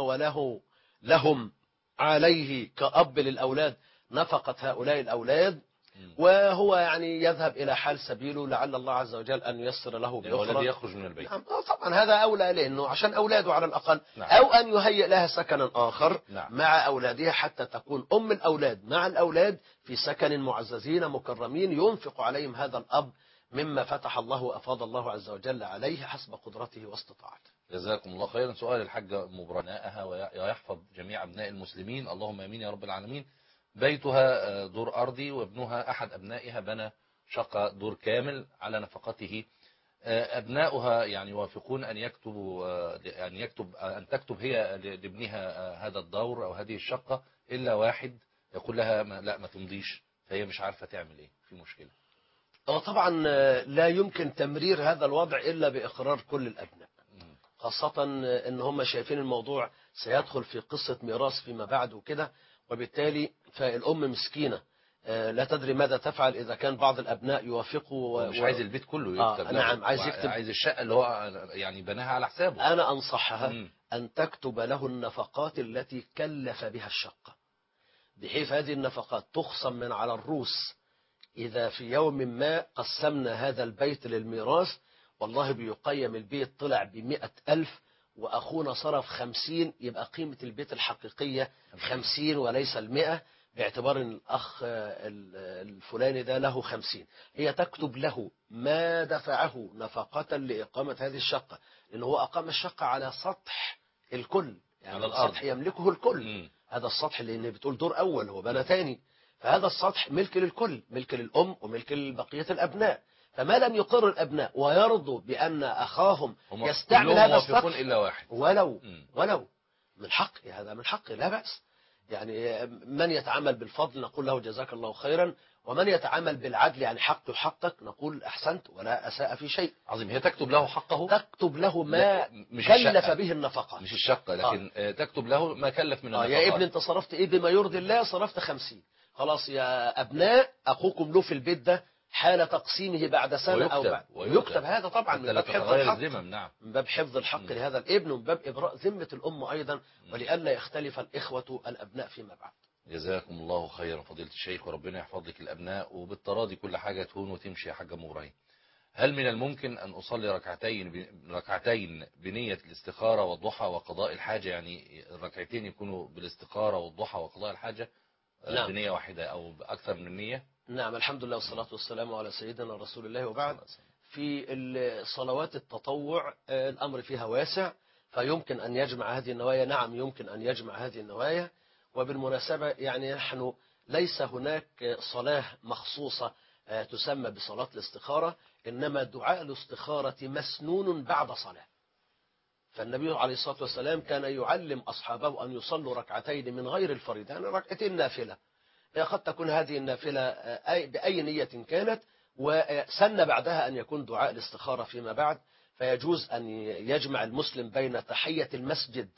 لهم عليه كأب للأولاد نفقة هؤلاء الأولاد، وهو يعني يذهب إلى حال سبيله، لعل الله عز وجل أن ييسر له بأخرى يخرج من البيت. نعم طبعا هذا أولى لأنه عشان أولاده على الأقل. نعم. أو أن يهيئ لها سكنا آخر. نعم. مع أولادها حتى تكون أم الأولاد مع الأولاد في سكن معززين مكرمين ينفق عليهم هذا الأب مما فتح الله وأفاض الله عز وجل عليه حسب قدرته واستطاعته. جزاكم الله خيرا. سؤال الحاجة مبرناءها ويحفظ جميع أبناء المسلمين، اللهم آمين يا رب العالمين. بيتها دور أرضي وابنها أحد أبنائها بنى شقة دور كامل على نفقته. أبناؤها يعني يوافقون أن تكتب هي لابنها هذا الدور أو هذه الشقة، إلا واحد يقول لها لا ما تمضيش، فهي مش عارفة تعمل إيه، في مشكلة. طبعا لا يمكن تمرير هذا الوضع إلا بإقرار كل الأبناء، خاصة إن هم شايفين الموضوع سيدخل في قصة ميراث فيما بعد وكده، وبالتالي فالأم مسكينة لا تدري ماذا تفعل إذا كان بعض الأبناء يوافقوا مش عايز البيت كله يكتب. نعم عايز الشقة اللي هو يعني بناها على حسابه. أنا أنصحها أن تكتب له النفقات التي كلف بها الشقة، بحيث هذه النفقات تخصم من على الرؤوس. إذا في يوم ما قسمنا هذا البيت للميراث والله بيقيم البيت طلع ب100,000 وأخونا صرف 50، يبقى قيمة البيت الحقيقية 50 وليس 100، باعتبار أن الأخ الفلاني ده له 50. هي تكتب له ما دفعه نفقة لإقامة هذه الشقة، لأنه هو أقام الشقة على سطح الكل، يعني على السطح يملكه الكل، هذا السطح اللي بتقول دور أول هو بنى ثاني، فهذا السطح ملك للكل، ملك للأم وملك لبقية الأبناء. فما لم يقر الأبناء ويرضوا بأن أخاهم يستعمل هذا السطح إلا واحد ولو من حقه، هذا من حقه لا بأس. يعني من يتعامل بالفضل نقول له جزاك الله خيرا، ومن يتعامل بالعدل يعني حقه حقك نقول أحسنت ولا أساء في شيء. عظيم. هي تكتب له حقه، تكتب له ما كلف به النفقة، مش الشقة، لكن تكتب له ما كلف من النفقات. يا ابني انت صرفت ايه بما يرضي الله؟ صرفت 50. خلاص يا أبناء أخوكم له في البيت ده حال تقسيمه بعد سنة أو بعد، ويكتب هذا طبعا من باب حفظ الحق، نعم. من باب حفظ الحق لهذا الابن، ومن باب إبراء ذمة الأم أيضا، ولئلا يختلف الإخوة الأبناء فيما بعد. جزاكم الله خيرا فضيلة الشيخ، وربنا يحفظ لك الأبناء، وبالتراضي كل حاجة تهون وتمشي يا حاج أم إبراهيم. هل من الممكن أن أصلي ركعتين بنية الاستخارة والضحى وقضاء الحاجة؟ يعني الركعتين يكونوا بالاستخارة والضحى وقضاء الحاجة، نعم. بنية واحدة أو أكثر من نية؟ نعم، الحمد لله والصلاة والسلام على سيدنا رسول الله. وبعد، في صلوات التطوع الأمر فيها واسع، فيمكن أن يجمع هذه النوايا. نعم يمكن أن يجمع هذه النوايا. وبالمناسبة يعني نحن ليس هناك صلاة مخصوصة تسمى بصلاة الاستخارة، إنما دعاء الاستخارة مسنون بعد صلاة. فالنبي عليه الصلاة والسلام كان يعلم أصحابه أن يصلوا ركعتين من غير الفريضة، يعني ركعتين نافلة، قد تكون هذه النافلة بأي نية كانت، وسن بعدها أن يكون دعاء الاستخارة فيما بعد. فيجوز أن يجمع المسلم بين تحية المسجد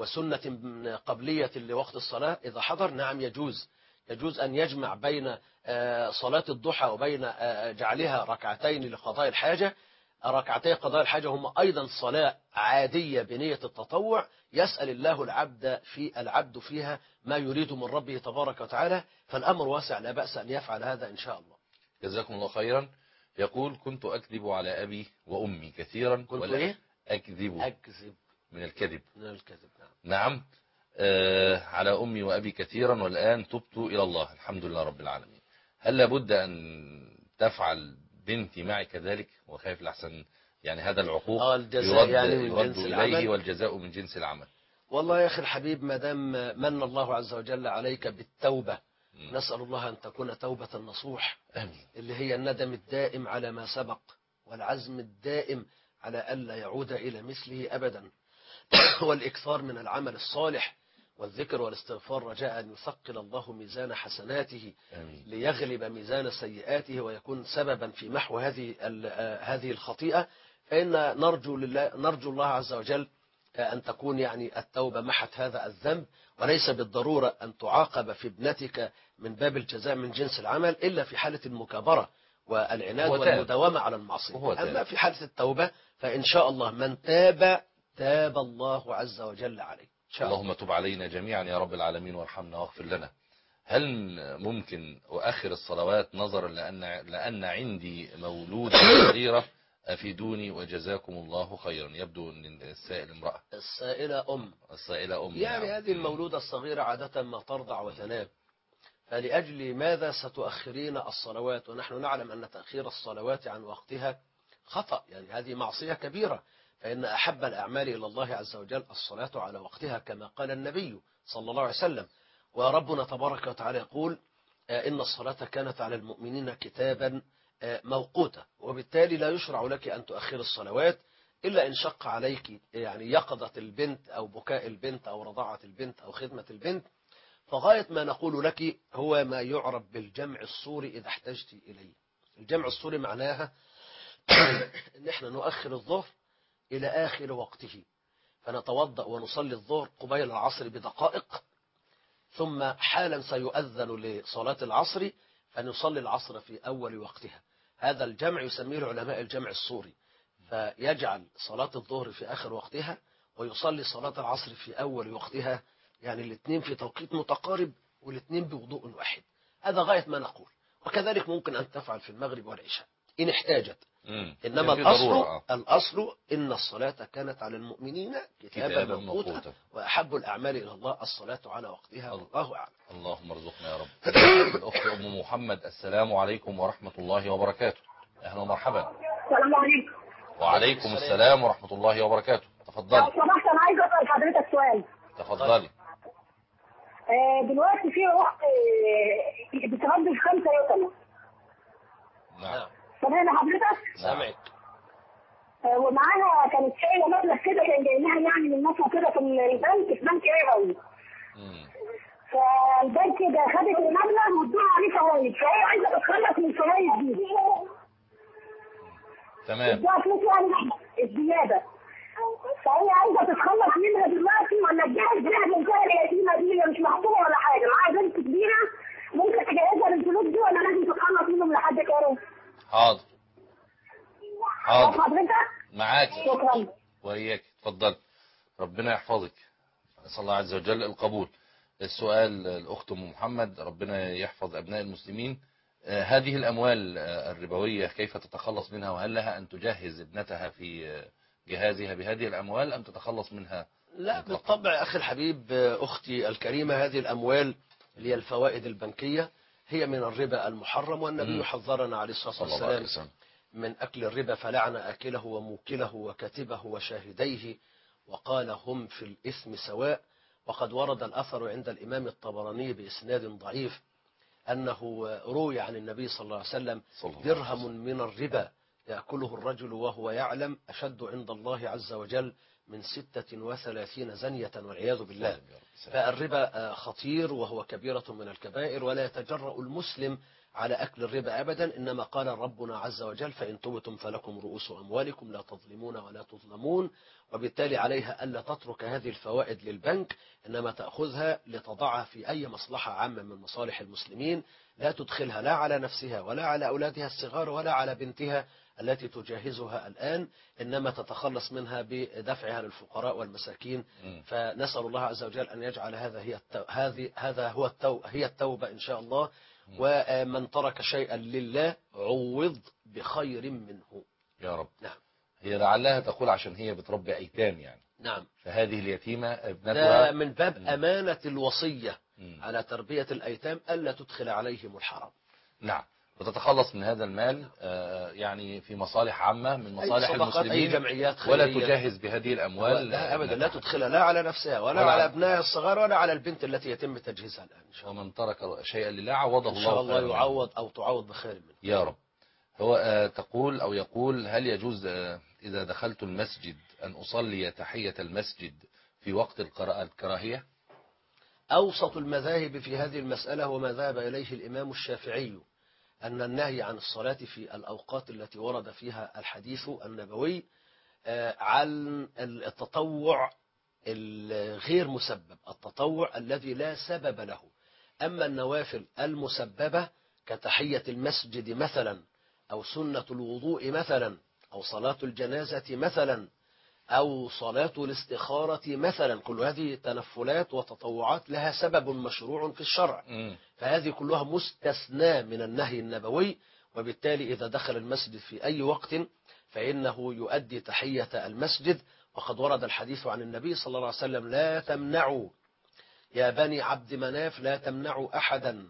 وسنة قبلية لوقت الصلاة إذا حضر. نعم يجوز أن يجمع بين صلاة الضحى وبين جعلها ركعتين لقضاء الحاجة. ركعتي قضاء الحاجة هم أيضا صلاة عادية بنية التطوع، يسأل الله العبد فيها ما يريد من ربه تبارك وتعالى، فالأمر واسع لا بأس أن يفعل هذا إن شاء الله. جزاكم الله خيرا. يقول: كنت أكذب على أبي وأمي كثيرا. كنت إيه؟ أكذب من الكذب. نعم. على أمي وأبي كثيرا، والآن تبت إلى الله الحمد لله رب العالمين. هل لابد أن تفعل بنتي معي كذلك؟ وخايف لحسن يعني هذا العقوق يرد إليه، والجزاء من جنس العمل. والله يا أخي الحبيب، ما دام من الله عز وجل عليك بالتوبة، نسأل الله أن تكون توبة نصوح، اللي هي الندم الدائم على ما سبق، والعزم الدائم على ألا يعود إلى مثله أبدا، والإكثار من العمل الصالح والذكر والاستغفار، رجاء أن يثقل الله ميزان حسناته ليغلب ميزان سيئاته، ويكون سببا في محو هذه الخطيئة. فإن نرجو الله عز وجل أن تكون يعني التوبة محت هذا الذنب، وليس بالضرورة أن تعاقب في ابنتك من باب الجزاء من جنس العمل إلا في حالة المكابرة والعناد والمداومة على المعصية. أما في حالة التوبة فإن شاء الله من تاب الله عز وجل عليه. اللهم تب علينا جميعا يا رب العالمين، وارحمنا واغفر لنا. هل ممكن أؤخر الصلوات نظرا لأن عندي مولودة صغيرة؟ أفيدوني وجزاكم الله خيرا. يبدو أن السائل امرأة. السائلة أم يعني هذه المولودة الصغيرة عادة ما ترضع وتنام، فلأجل ماذا ستؤخرين الصلوات ونحن نعلم أن تأخير الصلوات عن وقتها خطأ؟ يعني هذه معصية كبيرة، فإن أحب الأعمال إلى الله عز وجل الصلاة على وقتها كما قال النبي صلى الله عليه وسلم. وربنا تبارك وتعالى يقول: إن الصلاة كانت على المؤمنين كتابا موقوتا. وبالتالي لا يشرع لك أن تؤخر الصلوات إلا إن شق عليك يعني يقظة البنت أو بكاء البنت أو رضاعة البنت أو خدمة البنت. فغاية ما نقول لك هو ما يعرف بالجمع الصوري إذا احتجت إليه. الجمع الصوري معناها إن احنا نؤخر الظهر إلى آخر وقته، فنتوضأ ونصلي الظهر قبيل العصر بدقائق، ثم حالا سيؤذن لصلاة العصر فنصلي العصر في أول وقتها. هذا الجمع يسميه العلماء الجمع الصوري، فيجعل صلاة الظهر في آخر وقتها ويصلي صلاة العصر في أول وقتها، يعني الاثنين في توقيت متقارب والاثنين بوضوء واحد. هذا غاية ما نقول. وكذلك ممكن أن تفعل في المغرب والعشاء إن احتاجت. إنما الأصل إن الصلاة كانت على المؤمنين كتابا موقوتا، وأحب الأعمال إلى الله الصلاة على وقتها، والله أعلم. اللهم ارزقنا يا رب. الأخت أم محمد: السلام عليكم ورحمة الله وبركاته. أهلا ومرحبا. السلام عليكم. وعليكم السلام ورحمة الله وبركاته. تفضلي. لو سمحت أنا عايزة أسأل حضرتك سؤال. تفضلي. دلوقتي في اخت بتربي في 5 يتامى. نعم. سامعني حضرتك؟ سامعك. ومعاها كانت شايله مبلغ كده كان جاي لها يعني من مصر كده في البنك، في بنك ربوي. فالبنك ده خدت المبلغ وادوها عليه فوائد، فهي عايزه تتخلص من الفوائد دي. تمام. ادوها فلوس يعني الزياده. فهي عايزه تتخلص منها دلوقتي ولا تجهز بيها بنتها اليتيمه دي اللي مش مخطوبه ولا حاجه، معاها بنت كبيره ممكن تجهزها بالفلوس دي ولا لازم تتخلص منهم لحد كام؟ حاضر. حاضر. حضرتك؟ معاك. شكرا. وإياك، اتفضل. ربنا يحفظك. نسأل الله عز وجل القبول. السؤال الأخت أم محمد، ربنا يحفظ أبناء المسلمين. هذه الأموال الربوية كيف تتخلص منها، وهل لها أن تجهز ابنتها في جهازها بهذه الأموال أم تتخلص منها؟ لا بالطبع أخي الحبيب، أختي الكريمة، هذه الأموال اللي هي الفوائد البنكية هي من الربا المحرم، والنبي حذرنا عليه الصلاة والسلام من أكل الربا، فلعن آكله وموكله وكاتبه وشاهديه وقال هم في الإثم سواء. وقد ورد الأثر عند الإمام الطبراني بإسناد ضعيف أنه روي عن النبي صلى الله عليه وسلم درهم من الربا يأكله الرجل وهو يعلم أشد عند الله عز وجل من 36 زنية والعياذ بالله. فالربا خطير وهو كبيرة من الكبائر، ولا يتجرأ المسلم على أكل الربا أبدا، إنما قال ربنا عز وجل فإن تبتم فلكم رؤوس أموالكم لا تظلمون ولا تظلمون. وبالتالي عليها ألا تترك هذه الفوائد للبنك، إنما تأخذها لتضعها في أي مصلحة عامة من مصالح المسلمين، لا تدخلها لا على نفسها ولا على أولادها الصغار ولا على بنتها التي تجهزها الآن، إنما تتخلص منها بدفعها للفقراء والمساكين. فنسأل الله عز وجل أن يجعل هي التوبة إن شاء الله. ومن ترك شيئا لله عوض بخير منه يا رب. نعم. هي لعلها تقول عشان هي بتربي أيتام يعني. نعم. فهذه اليتيمة ابنتها ده من باب أمانة الوصية على تربية الأيتام ألا تدخل عليهم الحرام. نعم. وتتخلص من هذا المال يعني في مصالح عامة من مصالح المسلمين، أي جمعيات خيرية، ولا تجهز بهذه الأموال لا أبدا، لا تدخلها لا على نفسها ولا على أبنائها الصغار ولا على البنت التي يتم تجهيزها الآن إن شاء الله. ومن ترك شيئا لله عوضه الله، إن شاء الله يعوض أو تعوض بخير منه يا رب. هو تقول أو يقول هل يجوز إذا دخلت المسجد أن أصلي تحية المسجد في وقت الكراهية؟ أوسط المذاهب في هذه المسألة وما ذهب إليه الإمام الشافعي أن النهي عن الصلاة في الأوقات التي ورد فيها الحديث النبوي عن التطوع الغير مسبب، التطوع الذي لا سبب له. أما النوافل المسببة كتحية المسجد مثلا، أو سنة الوضوء مثلا، أو صلاة الجنازة مثلا، أو صلاة الاستخارة مثلا، كل هذه تنفلات وتطوعات لها سبب مشروع في الشرع، فهذه كلها مستثنى من النهي النبوي. وبالتالي إذا دخل المسجد في أي وقت فإنه يؤدي تحية المسجد. وقد ورد الحديث عن النبي صلى الله عليه وسلم لا تمنعوا يا بني عبد مناف لا تمنعوا أحدا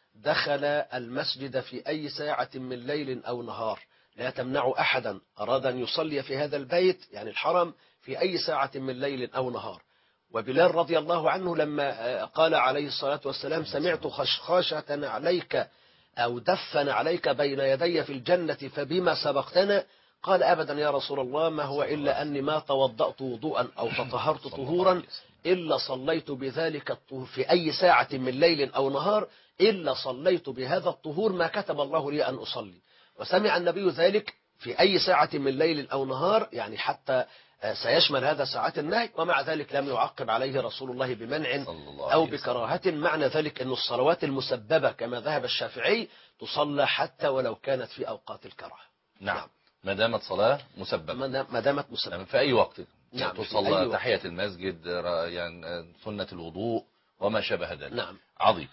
دخل المسجد في أي ساعة من ليل أو نهار، لا تمنعوا أحدا أراد أن يصلي في هذا البيت يعني الحرم في أي ساعة من ليل أو نهار. وبلال رضي الله عنه لما قال عليه الصلاة والسلام سمعت خشخاشة عليك أو دفن عليك بين يدي في الجنة فبما سبقتنا، قال أبدا يا رسول الله ما هو إلا أني ما توضأت وضوءا أو تطهرت طهورا إلا صليت بذلك الطهور في أي ساعة من ليل أو نهار إلا صليت بهذا الطهور ما كتب الله لي أن أصلي. وسمع النبي ذلك في أي ساعة من ليل أو نهار، يعني حتى سيشمل هذا ساعات النهي، ومع ذلك لم يعقب عليه رسول الله بمنع أو بكراهة. معنى ذلك أن الصلوات المسببة كما ذهب الشافعي تصلى حتى ولو كانت في أوقات الكراهة. نعم. ما دامت صلاة مسببة، ما دامت مسببة في أي وقت. نعم. تصلى تحية المسجد، يعني سنة الوضوء وما شابه ذلك. نعم. عظيم.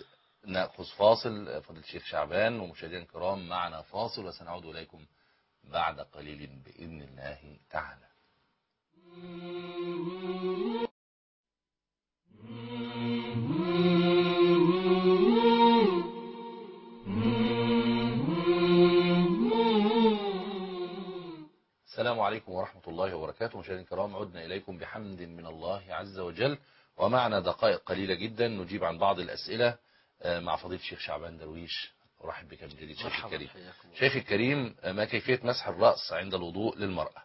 نأخذ فاصل فضيلة الشيخ شعبان، ومشاهدينا الكرام معنا فاصل وسنعود إليكم بعد قليل بإذن الله تعالى. السلام عليكم ورحمة الله وبركاته. مشاهدينا الكرام عدنا إليكم بحمد من الله عز وجل ومعنا دقائق قليلة جدا نجيب عن بعض الأسئلة مع فضيلة الشيخ شعبان درويش. أرحب بك من جديد شيخ الكريم. شيخ الكريم، ما كيفية مسح الرأس عند الوضوء للمرأة؟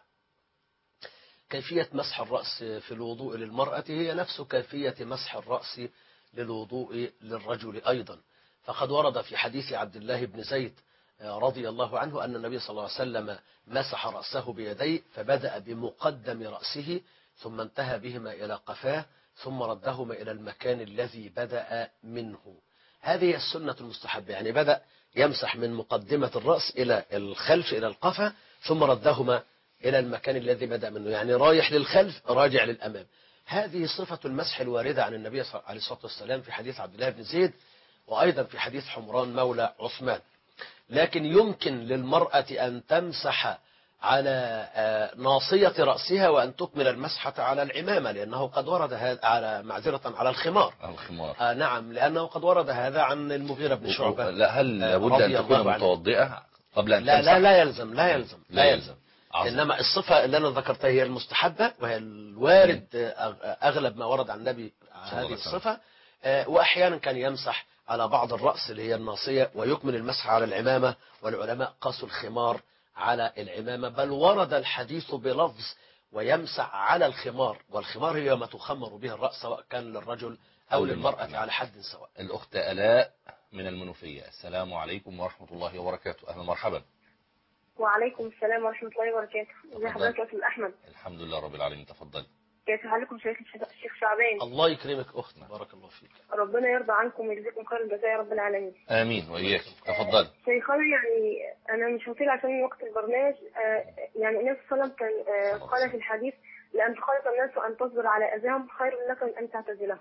كيفية مسح الرأس في الوضوء للمرأة هي نفس كيفية مسح الرأس للوضوء للرجل أيضا، فقد ورد في حديث عبد الله بن زيد رضي الله عنه أن النبي صلى الله عليه وسلم مسح رأسه بيديه، فبدأ بمقدم رأسه ثم انتهى بهما إلى قفاه ثم ردهما إلى المكان الذي بدأ منه. هذه السنة المستحبة، يعني بدأ يمسح من مقدمة الرأس إلى الخلف إلى القفا ثم ردهما إلى المكان الذي بدأ منه، يعني رايح للخلف راجع للأمام. هذه صفة المسح الواردة عن النبي عليه الصلاة والسلام في حديث عبد الله بن زيد، وأيضا في حديث حمران مولى عثمان. لكن يمكن للمرأة أن تمسح على ناصية رأسها وأن تكمل المسحة على العمامة، لأنه قد ورد هذا على الخمار. نعم، لأنه قد ورد هذا عن المغيرة بن شعبة. لا، هل لابد أن تكون متوضئة قبل أن تمسح؟ لا يلزم. إنما الصفة اللي أنا ذكرتها هي المستحبة، وهي الوارد أغلب ما ورد عن النبي هذه الصفة. وأحيانا كان يمسح على بعض الرأس اللي هي الناصية ويكمل المسح على العمامة، والعلماء قاسوا الخمار على العمامة، بل ورد الحديث بلفظ ويمسح على الخمار، والخمار هي ما تخمر به الرأس سواء كان للرجل أو للمرأة على حد سواء. الأخت آلاء من المنوفية، السلام عليكم ورحمة الله وبركاته. أهلا مرحبا. وعليكم السلام ورحمة الله وبركاته. ازي حضرتك يا أستاذ أحمد؟ الحمد لله رب العالمين، تفضل. كيف حالكم الشيخ شعبان؟ الله يكرمك أختي، بارك الله فيك. ربنا يرضى عنكم ويجزيكم خير الجزاء يا رب العالمين. آمين وإياك، تفضل. شيخنا، يعني أنا مش هطيل عشان وقت البرنامج. يعني النبي صلى الله عليه وسلم كان قال في الحديث: لأن تخالط الناس وأن تصبر على أذاهم خير لك من أن تعتزلهم.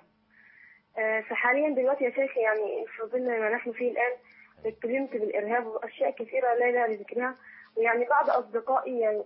فحاليا دلوقتي يا شيخ، يعني في ظل ما نحن فيه الآن اتهمت بالإرهاب وأشياء كثيرة لا داعي لذكرها، ويعني بعض أصدقائي يعني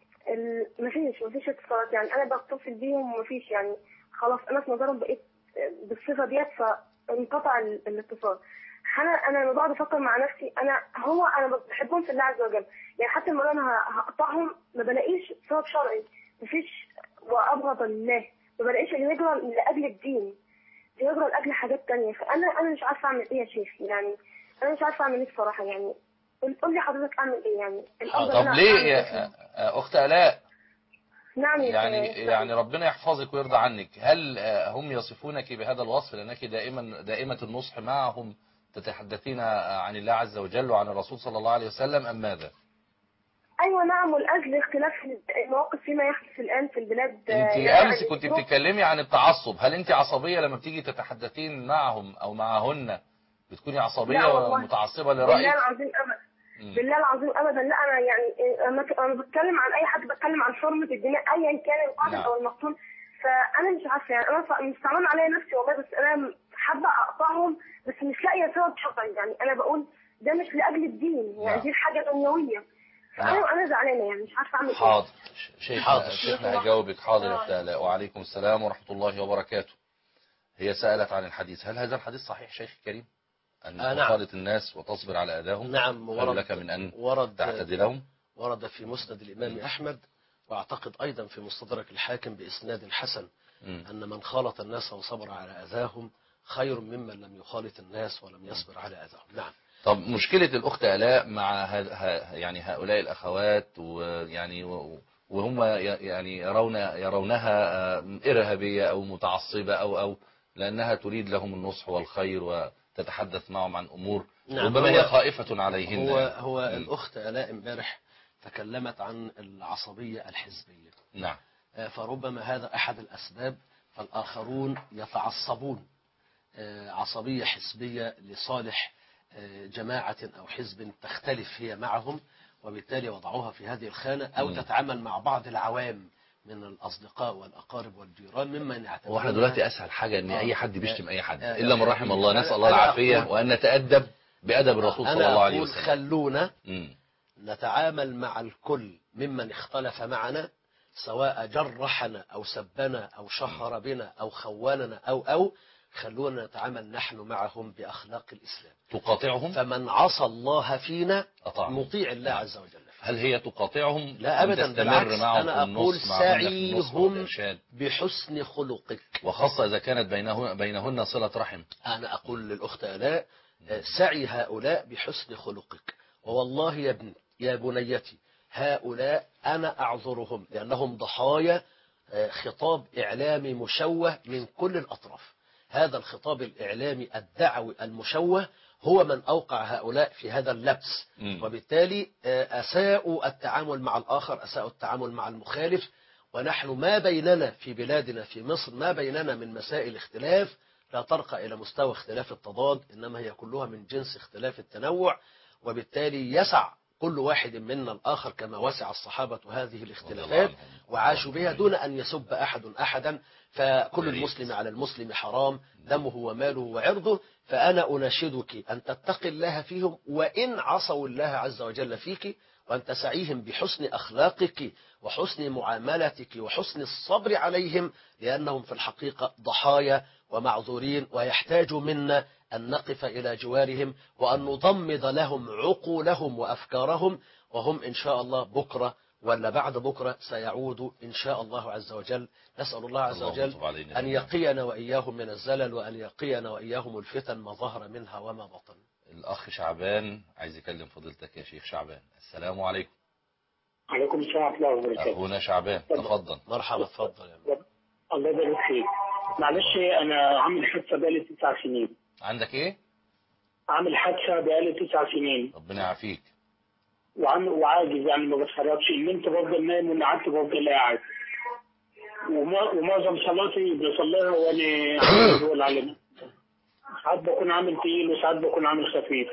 مفيش اتصالات، يعني أنا بتصل بيهم ومفيش، يعني خلاص أنا في نظرهم بقيت بالصفة ديت فانقطع الاتصال. أنا بقعد أفكر مع نفسي، أنا بحبهم في الله عز وجل، يعني حتى لما أنا هقطعهم ما بلاقيش سبب شرعي، مفيش، وأبغض الله ما بلاقيش اللي يجرى لأجل الدين، يجرى لأجل حاجات تانية. فأنا مش عارفة أعمل إيه يا شيخ، يعني أنا مش عارفة أعمل إيه بصراحة. يعني قول لي حضرتك أعمل إيه يعني. طب ليه يا أخت آلاء؟ نعم يعني ربنا يحفظك ويرضى عنك. هل هم يصفونك بهذا الوصف لأنك دائمة النصح معهم، تتحدثين عن الله عز وجل وعن الرسول صلى الله عليه وسلم، أم ماذا؟ أيوة نعم، والأجل اختلاف المواقف فيما يحدث الآن في البلاد. أنت أمس كنت بتتكلمي عن التعصب، هل أنت عصبية لما بتيجي تتحدثين معهم أو معهن؟ بتكوني عصبية ومتعصبة لرأيك؟ بالله العظيم أبدا، بالله العظيم أبدا. لا، أنا يعني أنا بتكلم عن أي حد، بتكلم عن حرمة الدماء أيا كان القاتل أو المقتول. فأنا مش عارفة، يعني أنا مستعمل عليا نفسي والله، بس أنا حابة أقطعهم بس مش لاقية سبب شرعي. يعني أنا بقول ده مش لأجل الدين، يعني دي حاجة دنيوية. فأنا زعلانة، يعني مش عارفة أعمل إيه. حاضر شيخنا هجاوبك. حاضر يا أخت آلاء. وعليكم السلام ورحمة الله وبركاته. هي سألت عن الحديث، هل هذا الحديث صحيح شيخ الكريم؟ أن تخالط الناس وتصبر على أذاهم؟ نعم، ورد لك من أن تعتدلهم؟ ورد في مسند الإمام أحمد، وأعتقد أيضا في مستدرك الحاكم بإسناد حسن، أن من خالط الناس وصبر على أذاهم خير ممن لم يخالط الناس ولم يصبر على أذاهم. نعم. طب مشكلة الأخت آلاء مع يعني هؤلاء الأخوات، ويعني وهم يعني يرونها إرهابية أو متعصبة أو لأنها تريد لهم النصح والخير وتتحدث معهم عن أمور ربما هي خائفة عليهن. هو الأخت آلاء امبارح تكلمت عن العصبية الحزبية. نعم. فربما هذا أحد الأسباب، فالآخرون يتعصبون عصبية حزبية لصالح جماعة أو حزب تختلف هي معهم، وبالتالي وضعوها في هذه الخانة، أو تتعامل مع بعض العوام من الأصدقاء والأقارب والجيران ممن يعتبرون. واحنا دلوقتي أسهل حاجة أن أي حد بيشتم أي حد إلا من رحم الله، نسأل الله العافية، وأن نتأدب بأدب الرسول صلى الله عليه وسلم. خلونا نتعامل مع الكل ممن اختلف معنا، سواء جرحنا أو سبنا أو شهر بنا أو خواننا أو خلونا نتعامل نحن معهم بأخلاق الإسلام. تقاطعهم؟ فمن عصى الله فينا نطيع الله عز وجل. هل هي تقاطعهم؟ لا أبدا، بالعكس أنا أقول سعيهم بحسن خلقك، وخاصة إذا كانت بينهن صلة رحم. أنا أقول للأخت آلاء سعي هؤلاء بحسن خلقك، ووالله يا بنيتي هؤلاء أنا أعذرهم لأنهم ضحايا خطاب إعلامي مشوه من كل الأطراف. هذا الخطاب الإعلامي الدعوي المشوه هو من أوقع هؤلاء في هذا اللبس، وبالتالي أساءوا التعامل مع الآخر، أساءوا التعامل مع المخالف. ونحن ما بيننا في بلادنا في مصر ما بيننا من مسائل اختلاف لا ترقى إلى مستوى اختلاف التضاد، إنما هي كلها من جنس اختلاف التنوع، وبالتالي يسع كل واحد منا الآخر كما وسع الصحابة هذه الاختلافات وعاشوا بها دون أن يسب أحد أحدا. فكل المسلم على المسلم حرام دمه وماله وعرضه. فأنا أناشدك أن تتقي الله فيهم وإن عصوا الله عز وجل فيك، وأن تسعيهم بحسن أخلاقك وحسن معاملتك وحسن الصبر عليهم، لأنهم في الحقيقة ضحايا ومعذورين، ويحتاج منا أن نقف إلى جوارهم وأن نضمد لهم عقولهم وأفكارهم، وهم إن شاء الله بكرة ولا بعد بكرة سيعودوا إن شاء الله عز وجل. نسأل الله عز وجل أن يقينا وإياهم من الزلل، وأن يقينا وإياهم الفتن ما ظهر منها وما بطن. الأخ شعبان عايز يكلم فضيلتك يا شيخ شعبان. السلام عليكم. عليكم السلام ورحمة الله وبركاته. أخونا شعبان تفضل. مرحبا تفضل يا رب. الله يبارك فيك. معلش أنا عامل حادثة بقالي 9 سنين. عندك إيه؟ عامل حادثة بقالي 9 سنين. ربنا يعافيك. وعاجز يعني ما بتحركش، نمت بفضل نايم وقعدت بفضل قاعد، ومعظم صلاتي بصليها وأنا عامل دول على ساعات بكون عامل تقيل وساعات بكون عامل خفيف،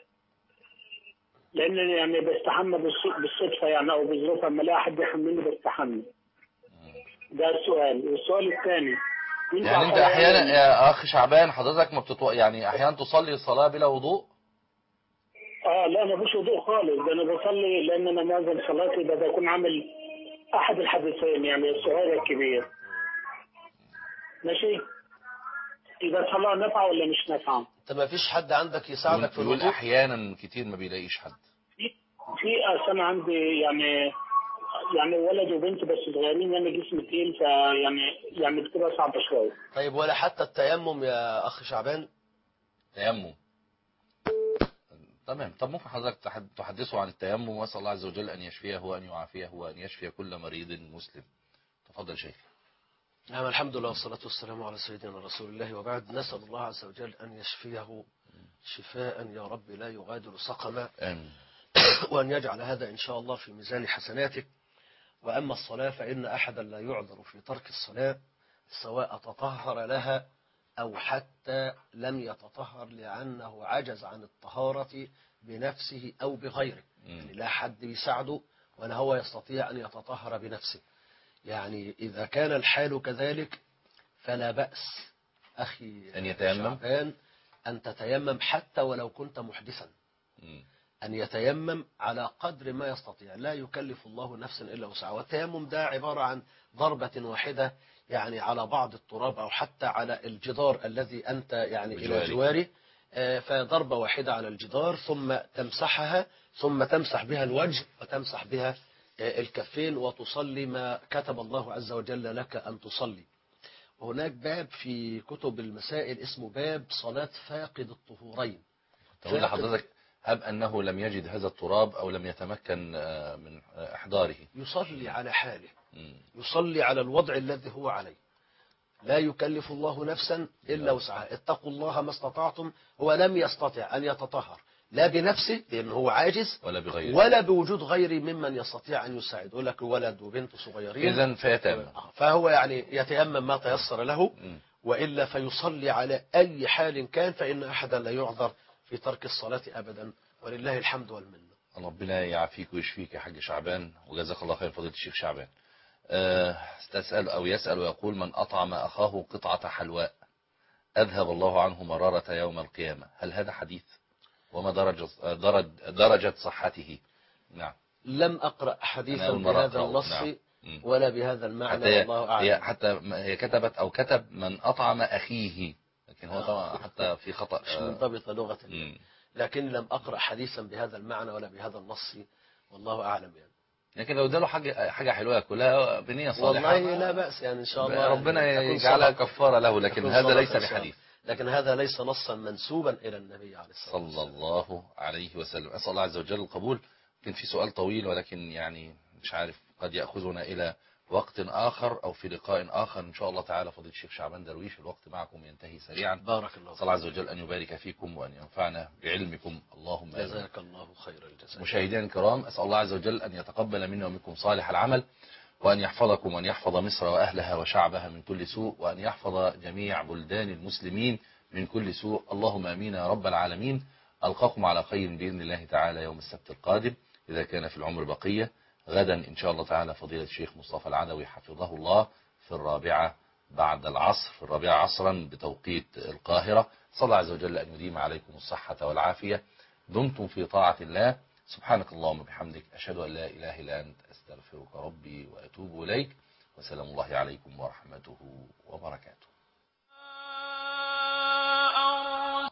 لأن يعني بستحمى بالصدفة يعني أو بالظروف، أما ألاقي حد يحملني بستحمى. ده السؤال. والسؤال الثاني، يعني أنت أحيانا يا أخ شعبان حضرتك ما يعني أحيانا تصلي الصلاة بلا وضوء؟ لا ما فيش وضوء خالص، ده أنا بصلي لأن أنا معظم صلاتي ده بكون عامل أحد الحدثين، يعني الصغير الكبير. ماشي؟ إذا صلاة نافعة ولا مش نافعة؟ أنت ما فيش حد عندك يساعدك في الوضوء؟ أحيانا كتير ما بيلاقيش حد. في أنا عندي يعني ولد وبنت بس صغيرين، يعني جسمي تقيل، يعني بتبقى صعبة شوية. طيب ولا حتى التيمم يا أخ شعبان؟ تيمم تمام. طب ممكن حضرتك تحدثوا عن التيمم، واسال الله عز وجل ان يشفيه وان يعافيه وان يشفي كل مريض مسلم. تفضل شيخ. نعم الحمد لله والصلاة والسلام على سيدنا رسول الله، وبعد نسأل الله عز وجل أن يشفيه شفاء يا رب لا يغادر سقما، آمين. وأن يجعل هذا إن شاء الله في ميزان حسناتك. وأما الصلاة فإن أحدا لا يعذر في ترك الصلاة، سواء تطهر لها أو حتى لم يتطهر لأنه عجز عن الطهارة بنفسه أو بغيره. يعني لا حد يساعده ولا هو يستطيع أن يتطهر بنفسه. يعني إذا كان الحال كذلك فلا بأس أخي أن يتيمم، شعبان أن تتيمم حتى ولو كنت محدثا، أن يتيمم على قدر ما يستطيع، لا يكلف الله نفسا إلا وسعها. والتيمم ده عبارة عن ضربة واحدة يعني على بعض التراب أو حتى على الجدار الذي أنت يعني إلى جواره، فضربة واحدة على الجدار ثم تمسحها، ثم تمسح بها الوجه وتمسح بها الكفين وتصلي ما كتب الله عز وجل لك أن تصلي. وهناك باب في كتب المسائل اسمه باب صلاة فاقد الطهورين. تقول لحضرتك هب أنه لم يجد هذا التراب أو لم يتمكن من إحضاره، يصلي على حاله، يصلي على الوضع الذي هو عليه، لا يكلف الله نفسا إلا وسعها. اتقوا الله ما استطعتم. هو لم يستطع أن يتطهر لا بنفسه لأنه هو عاجز ولا بوجود غيره ممن يستطيع أن يساعد. يقول لك ولد وبنت صغيرين، إذن فيتيمم، فهو يعني يتيمم ما تيسر له، وإلا فيصلي على أي حال كان، فإن أحدا لا يعذر في ترك الصلاة أبدا، ولله الحمد والمنة. ربنا يعافيك ويشفيك يا حاج شعبان، وجزاك الله خير فضيلة الشيخ شعبان. تسأل أو يسأل ويقول: من أطعم أخاه قطعة حلواء أذهب الله عنه مرارة يوم القيامة، هل هذا حديث؟ وما درجة صحته؟ نعم. لم أقرأ حديثا بهذا النص ولا بهذا المعنى، والله أعلم. حتى هي كتبت أو كتب من أطعم أخيه، لكن هو طبعا حتى في خطأ مش منضبطة لغة، لكن لم أقرأ حديثا بهذا المعنى ولا بهذا النص، والله أعلم يعني. لكن لو اداله حاجة حلوة ياكلها بنية صالحة والله لا بأس يعني إن شاء الله ربنا يعني يجعلها كفارة له، لكن هذا ليس بحديث. لكن هذا ليس نصا منسوبا إلى النبي عليه الصلاة والسلام صلى الله عليه وسلم. أسأل الله عز وجل القبول. كان في سؤال طويل ولكن يعني مش عارف قد يأخذنا إلى وقت آخر أو في لقاء آخر إن شاء الله تعالى. فضيلة الشيخ شعبان درويش الوقت معكم ينتهي سريعا. بارك الله صلى الله عز وجل أن يبارك فيكم وأن ينفعنا بعلمكم اللهم آمين. جزاك الله خير الجزاء. مشاهدينا الكرام، أسأل الله عز وجل أن يتقبل منا ومنكم صالح العمل، وأن يحفظكم وأن يحفظ مصر وأهلها وشعبها من كل سوء، وأن يحفظ جميع بلدان المسلمين من كل سوء. اللهم آمين يا رب العالمين. ألقاكم على خير بإذن الله تعالى يوم السبت القادم إذا كان في العمر بقية. غدا إن شاء الله تعالى فضيلة الشيخ مصطفى العدوي حفظه الله في 4 بعد العصر، في 4 عصرا بتوقيت القاهرة. صلى الله عز وجل أن يديم عليكم الصحة والعافية. دمتم في طاعة الله. سبحانك اللهم وبحمدك أشهد أن لا إله إلا أنت أستغفرك ربي وأتوب إليك. وسلام الله عليكم ورحمته وبركاته.